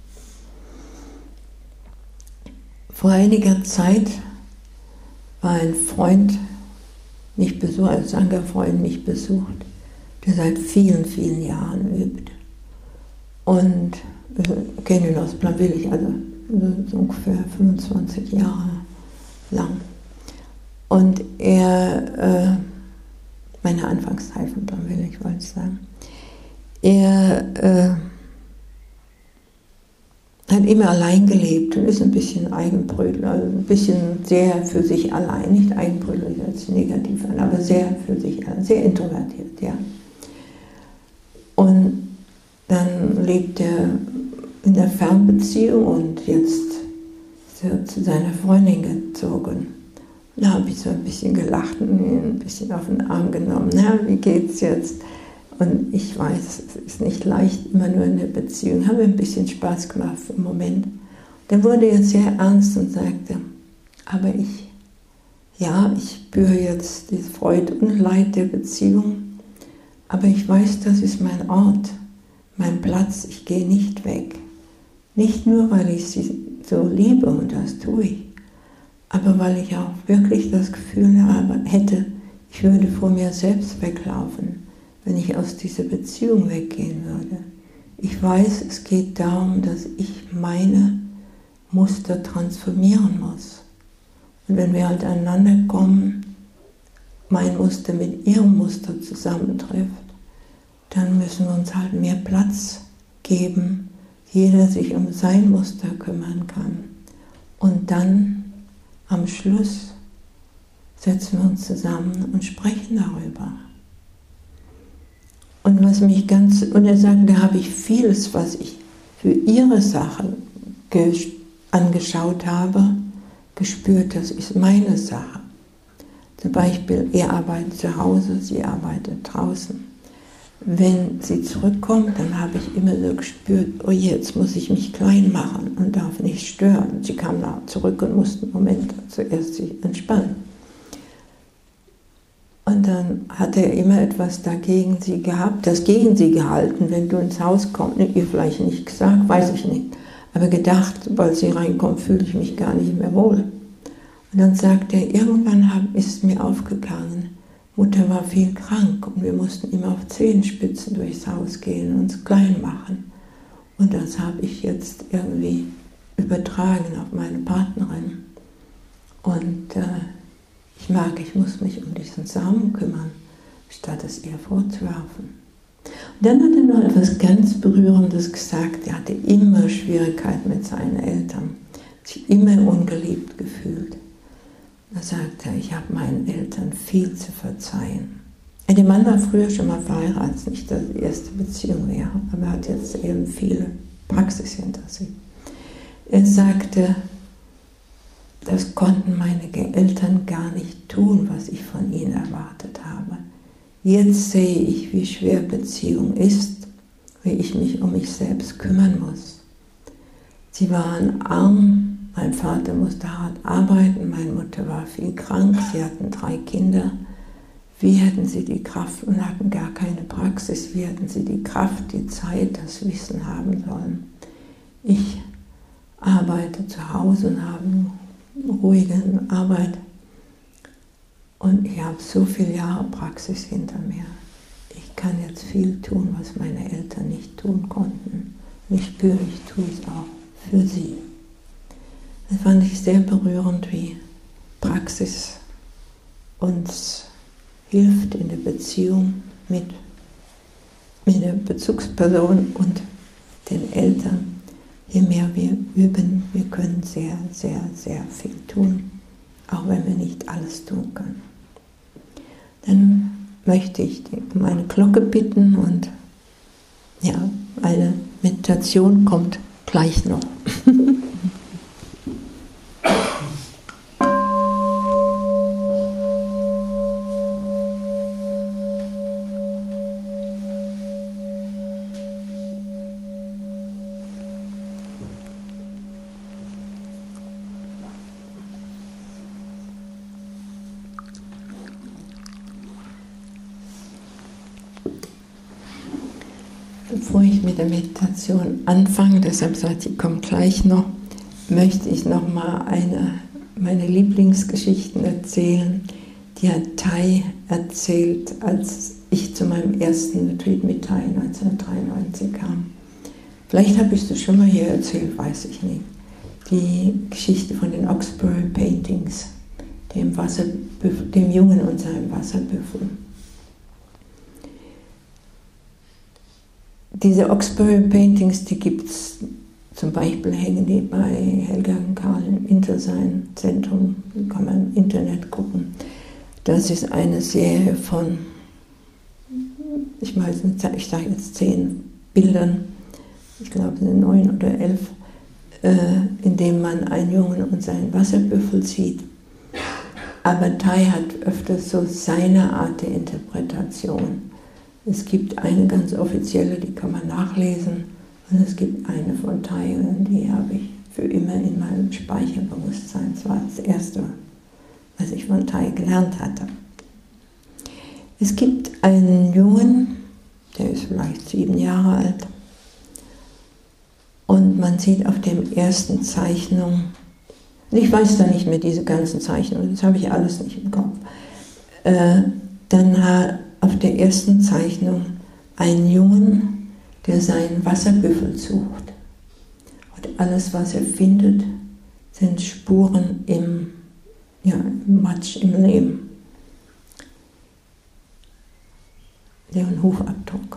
Vor einiger Zeit war ein Freund mich besucht, ein Sangha-Freund mich besucht, der seit vielen, vielen Jahren übt. Und ich kenne ihn aus Plainville, also so ungefähr fünfundzwanzig Jahre lang. Und er, äh, meine Anfangszeit von Plainville, ich wollte sagen, er äh, hat immer allein gelebt und ist ein bisschen Eigenbrötler, also ein bisschen sehr für sich allein, nicht Eigenbrötler als negativ an, aber sehr für sich allein, sehr introvertiert, ja. Und dann lebt er in der Fernbeziehung und jetzt ist er zu seiner Freundin gezogen. Da habe ich so ein bisschen gelacht und ihn ein bisschen auf den Arm genommen. Na, wie geht's jetzt? Und ich weiß, es ist nicht leicht, immer nur in der Beziehung. Haben wir ein bisschen Spaß gemacht für einen Moment. Dann wurde er sehr ernst und sagte, aber ich ja, ich spüre jetzt die Freude und Leid der Beziehung, aber ich weiß, das ist mein Ort, mein Platz, ich gehe nicht weg. Nicht nur, weil ich sie so liebe, und das tue ich, aber weil ich auch wirklich das Gefühl habe, hätte, ich würde vor mir selbst weglaufen, wenn ich aus dieser Beziehung weggehen würde. Ich weiß, es geht darum, dass ich meine Muster transformieren muss. Und wenn wir halt aneinander kommen, mein Muster mit ihrem Muster zusammentrifft, dann müssen wir uns halt mehr Platz geben, jeder sich um sein Muster kümmern kann. Und dann am Schluss setzen wir uns zusammen und sprechen darüber. Und was mich ganz, und er sagt, da habe ich vieles, was ich für ihre Sache angeschaut habe, gespürt, das ist meine Sache. Zum Beispiel, er arbeitet zu Hause, sie arbeitet draußen. Wenn sie zurückkommt, dann habe ich immer so gespürt, oh jetzt muss ich mich klein machen und darf nicht stören. Sie kam nach zurück und musste einen Moment zuerst sich entspannen. Und dann hat er immer etwas dagegen sie gehabt, das gegen sie gehalten, wenn du ins Haus kommst, ihr vielleicht nicht gesagt, weiß ich nicht, aber gedacht, weil sie reinkommt, fühle ich mich gar nicht mehr wohl. Und dann sagt er, irgendwann ist mir aufgegangen, Mutter war viel krank und wir mussten immer auf Zehenspitzen durchs Haus gehen und uns klein machen. Und das habe ich jetzt irgendwie übertragen auf meine Partnerin. Und äh, ich merke, ich muss mich um diesen Samen kümmern, statt es ihr vorzuwerfen. Und dann hat er noch etwas ganz Berührendes gesagt. Er hatte immer Schwierigkeiten mit seinen Eltern, sich immer ungeliebt gefühlt. Da sagt er, ich habe meinen Eltern viel zu verzeihen. Der Mann war früher schon mal verheiratet, nicht dass die erste Beziehung wäre, aber er hat jetzt eben viele Praxis hinter sich. Er sagte, das konnten meine Eltern gar nicht tun, was ich von ihnen erwartet habe. Jetzt sehe ich, wie schwer Beziehung ist, wie ich mich um mich selbst kümmern muss. Sie waren arm, mein Vater musste hart arbeiten, meine Mutter war viel krank, sie hatten drei Kinder. Wie hätten sie die Kraft und hatten gar keine Praxis, wie hätten sie die Kraft, die Zeit, das Wissen haben sollen? Ich arbeite zu Hause und habe eine ruhige Arbeit und ich habe so viele Jahre Praxis hinter mir. Ich kann jetzt viel tun, was meine Eltern nicht tun konnten. Und ich spüre, ich tue es auch für sie. Das fand ich sehr berührend, wie Praxis uns hilft in der Beziehung mit, mit der Bezugsperson und den Eltern. Je mehr wir üben, wir können sehr, sehr, sehr viel tun, auch wenn wir nicht alles tun können. Dann möchte ich um eine Glocke bitten und ja, eine Meditation kommt gleich noch. Bevor ich mit der Meditation anfange, deshalb sagt sie, kommt gleich noch, möchte ich noch mal eine meiner Lieblingsgeschichten erzählen. Die hat Tai erzählt, als ich zu meinem ersten Retreat mit Tai neunzehnhundertdreiundneunzig kam. Vielleicht habe ich das schon mal hier erzählt, weiß ich nicht. Die Geschichte von den Oxbury Paintings, dem, Wasserbüffel, dem Jungen und seinem Wasserbüffel. Diese Oxbury Paintings, die gibt es, zum Beispiel hängen die bei Helga und Karl im Intersein-Zentrum, kann man im Internet gucken. Das ist eine Serie von, ich weiß nicht, ich sage jetzt zehn Bildern, ich glaube es sind neun oder elf, äh, in dem man einen Jungen und seinen Wasserbüffel sieht. Aber Tai hat öfters so seine Art der Interpretation. Es gibt eine ganz offizielle, die kann man nachlesen, und es gibt eine von Tai, und die habe ich für immer in meinem Speicherbewusstsein. Das war das erste, was ich von Tai gelernt hatte. Es gibt einen Jungen, der ist vielleicht sieben Jahre alt, und man sieht auf der ersten Zeichnung, ich weiß da nicht mehr diese ganzen Zeichnungen, das habe ich alles nicht im Kopf, äh, dann hat auf der ersten Zeichnung einen Jungen, der seinen Wasserbüffel sucht. Und alles, was er findet, sind Spuren im, ja, im Matsch, im Lehm. Deren Hufabdruck.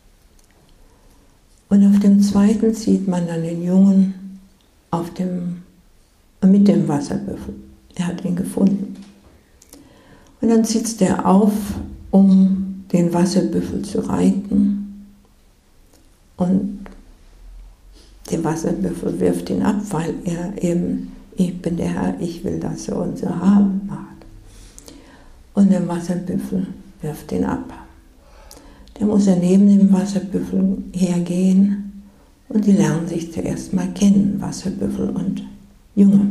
Und auf dem zweiten sieht man dann den Jungen auf dem, mit dem Wasserbüffel. Er hat ihn gefunden. Und dann sitzt er auf, um den Wasserbüffel zu reiten. Und der Wasserbüffel wirft ihn ab, weil er eben, ich bin der Herr, ich will das so und so haben, hat. Und der Wasserbüffel wirft ihn ab. Der muss er neben dem Wasserbüffel hergehen und die lernen sich zuerst mal kennen, Wasserbüffel und Junge.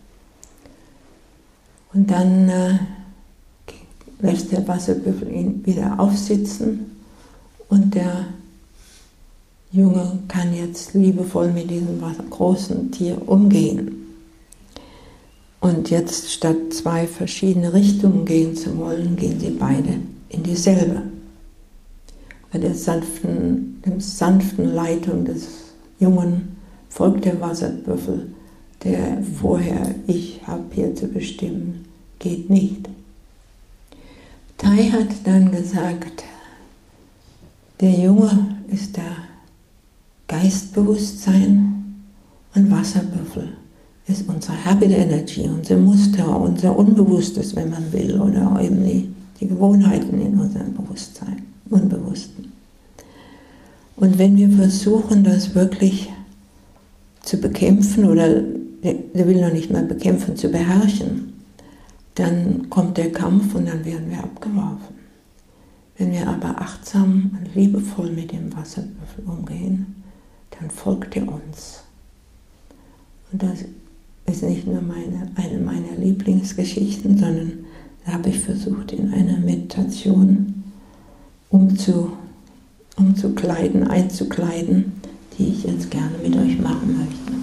Und dann äh, lässt der Wasserbüffel ihn wieder aufsitzen und der Junge kann jetzt liebevoll mit diesem großen Tier umgehen. Und jetzt statt zwei verschiedene Richtungen gehen zu wollen, gehen sie beide in dieselbe. Bei der sanften, der sanften Leitung des Jungen folgt der Wasserbüffel, der vorher, ich habe hier zu bestimmen, geht nicht. Tai hat dann gesagt, der Junge ist der Geistbewusstsein und Wasserbüffel ist unsere Habit Energy, unser Muster, unser Unbewusstes, wenn man will, oder eben die, die Gewohnheiten in unserem Bewusstsein. Unbewussten. Und wenn wir versuchen, das wirklich zu bekämpfen, oder der will noch nicht mal bekämpfen, zu beherrschen, dann kommt der Kampf und dann werden wir abgeworfen. Wenn wir aber achtsam und liebevoll mit dem Wasserbüffel umgehen, dann folgt er uns. Und das ist nicht nur meine, eine meiner Lieblingsgeschichten, sondern da habe ich versucht, in einer Meditation umzu, umzukleiden, einzukleiden, die ich jetzt gerne mit euch machen möchte.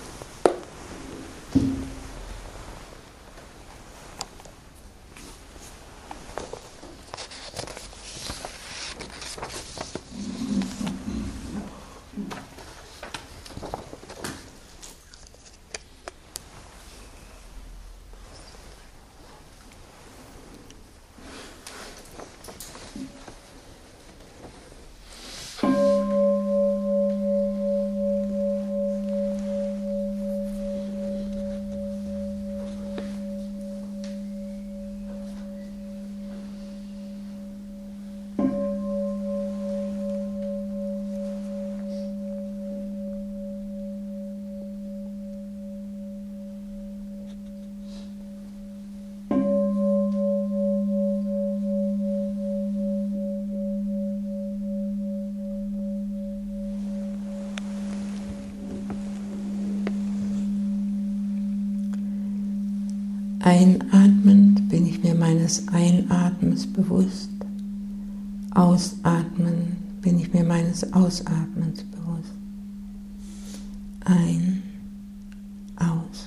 Einatmend bin ich mir meines Einatmens bewusst. Ausatmend bin ich mir meines Ausatmens bewusst. Ein, aus.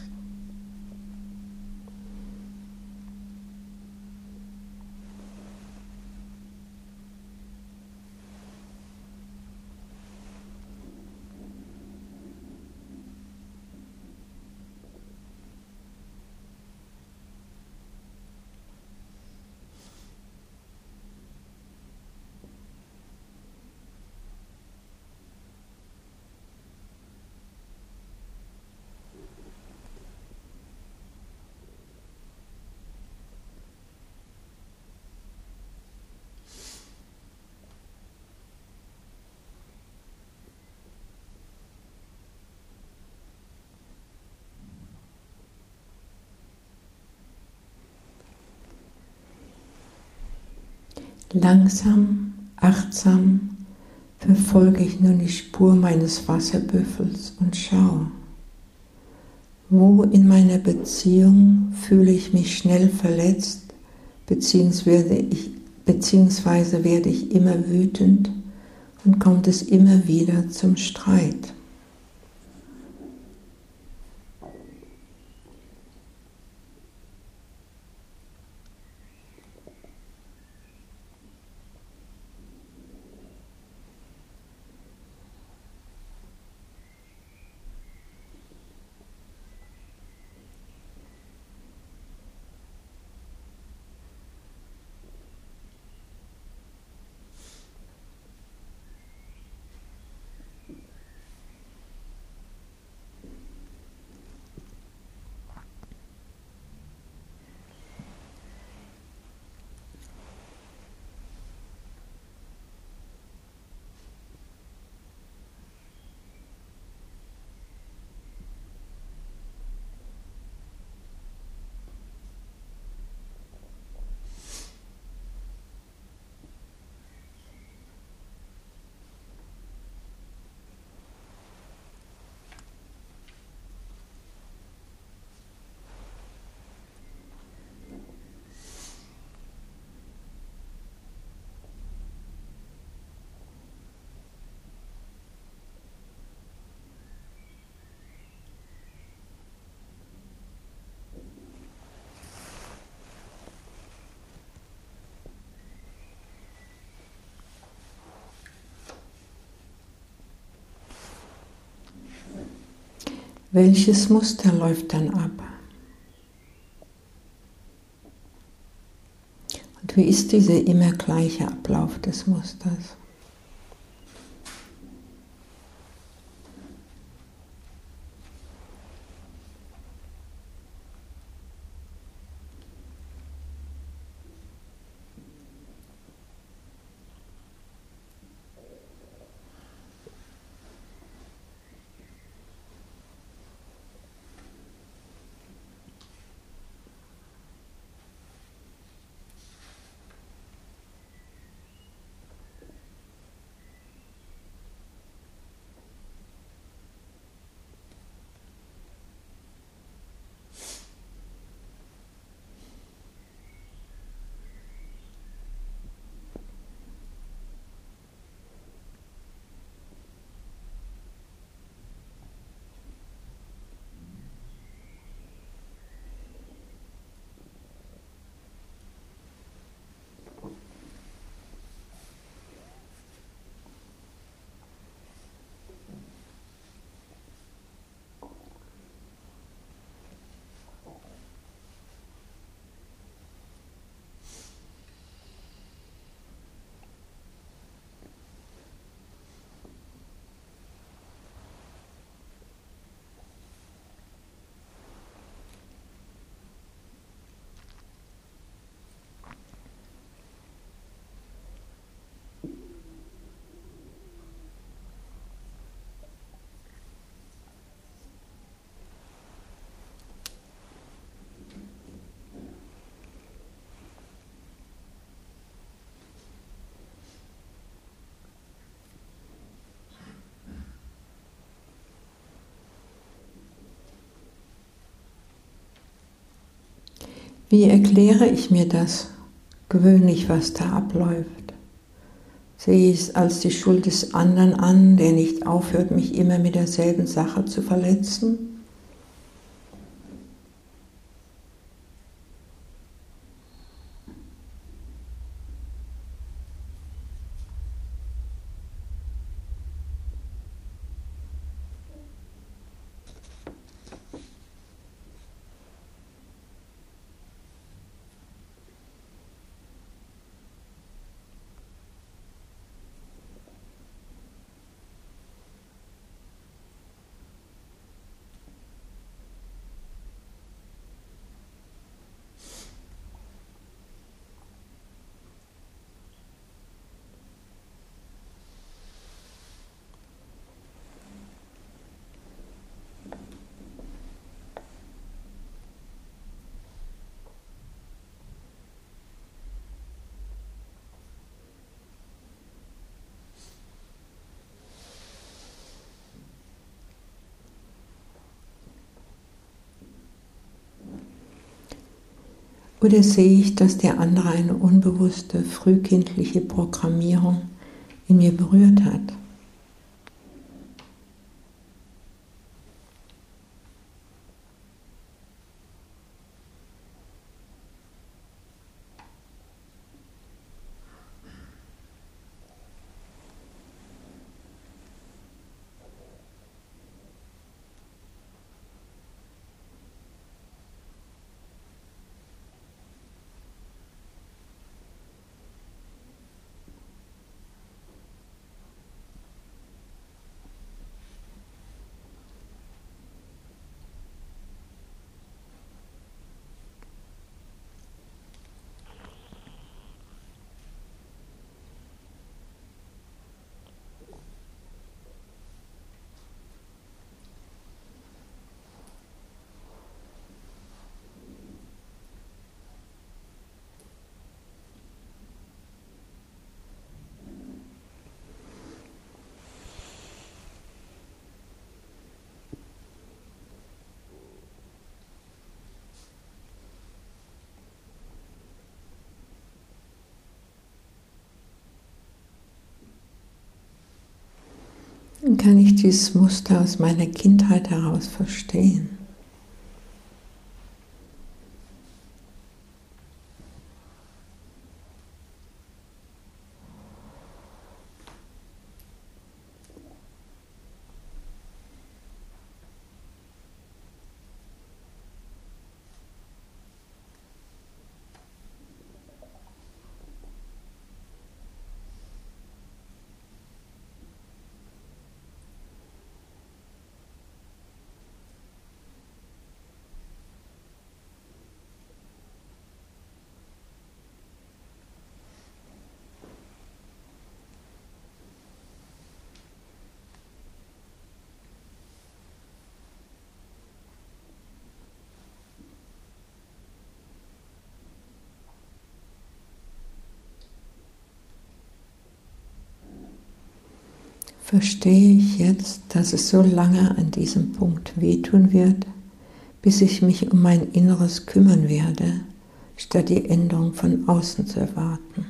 Langsam, achtsam verfolge ich nun die Spur meines Wasserbüffels und schaue, Wo in meiner Beziehung fühle ich mich schnell verletzt, beziehungsweise, ich, beziehungsweise werde ich immer wütend und kommt es immer wieder zum Streit? Welches Muster läuft dann ab? Und wie ist dieser immer gleiche Ablauf des Musters? Wie erkläre ich mir das gewöhnlich, was da abläuft? Sehe ich es als die Schuld des anderen an, der nicht aufhört, mich immer mit derselben Sache zu verletzen? Oder sehe ich, dass der andere eine unbewusste, frühkindliche Programmierung in mir berührt hat? Dann kann ich dieses Muster aus meiner Kindheit heraus verstehen. Verstehe ich jetzt, dass es so lange an diesem Punkt wehtun wird, bis ich mich um mein Inneres kümmern werde, statt die Änderung von außen zu erwarten.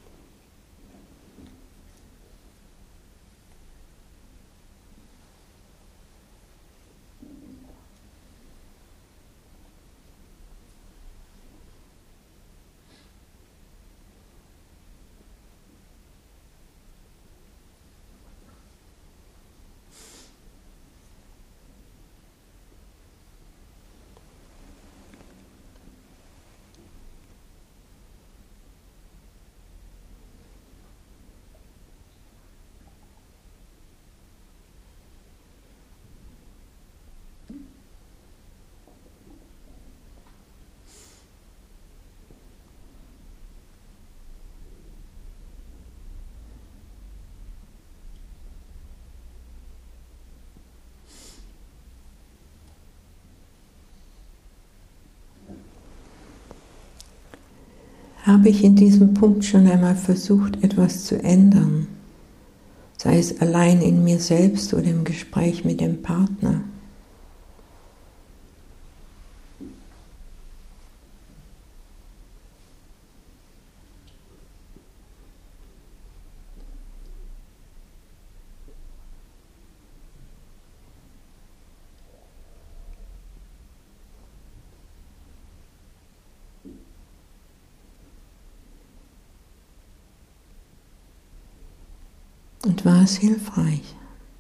Habe ich in diesem Punkt schon einmal versucht, etwas zu ändern, sei es allein in mir selbst oder im Gespräch mit dem Partner? Und war es hilfreich?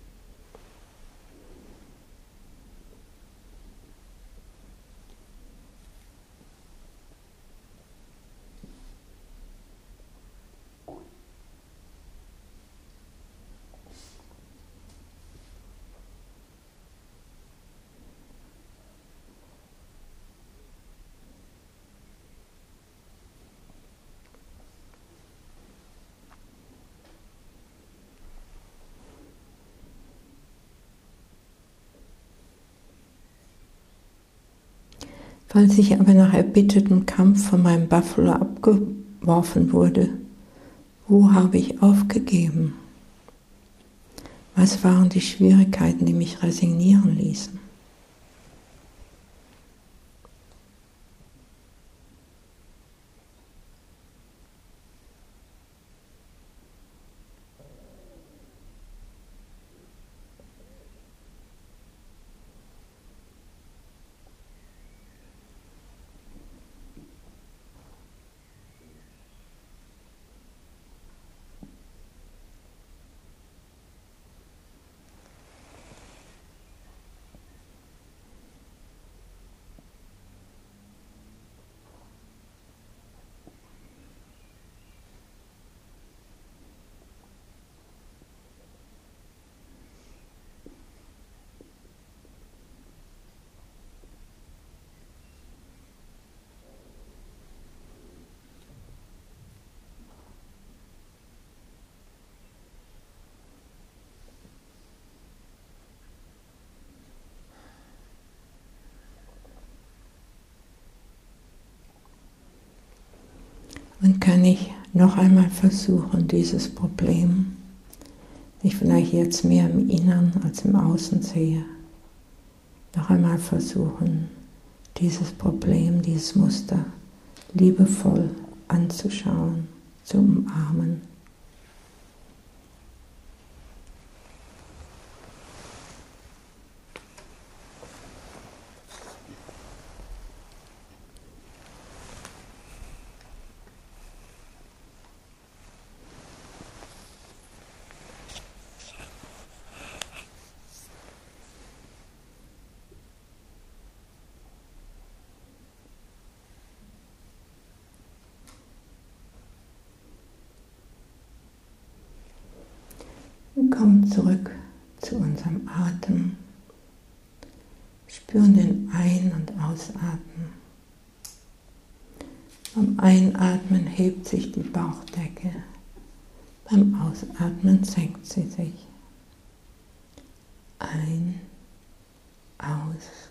Falls ich aber nach erbittertem Kampf von meinem Buffalo abgeworfen wurde, wo habe ich aufgegeben? Was waren die Schwierigkeiten, die mich resignieren ließen? Und kann ich noch einmal versuchen, dieses Problem, das ich vielleicht jetzt mehr im Inneren als im Außen sehe, noch einmal versuchen, dieses Problem, dieses Muster liebevoll anzuschauen, zu umarmen. Wir kommen zurück zu unserem Atem, spüren den Ein- und Ausatmen. Beim Einatmen hebt sich die Bauchdecke, beim Ausatmen senkt sie sich. Ein, aus.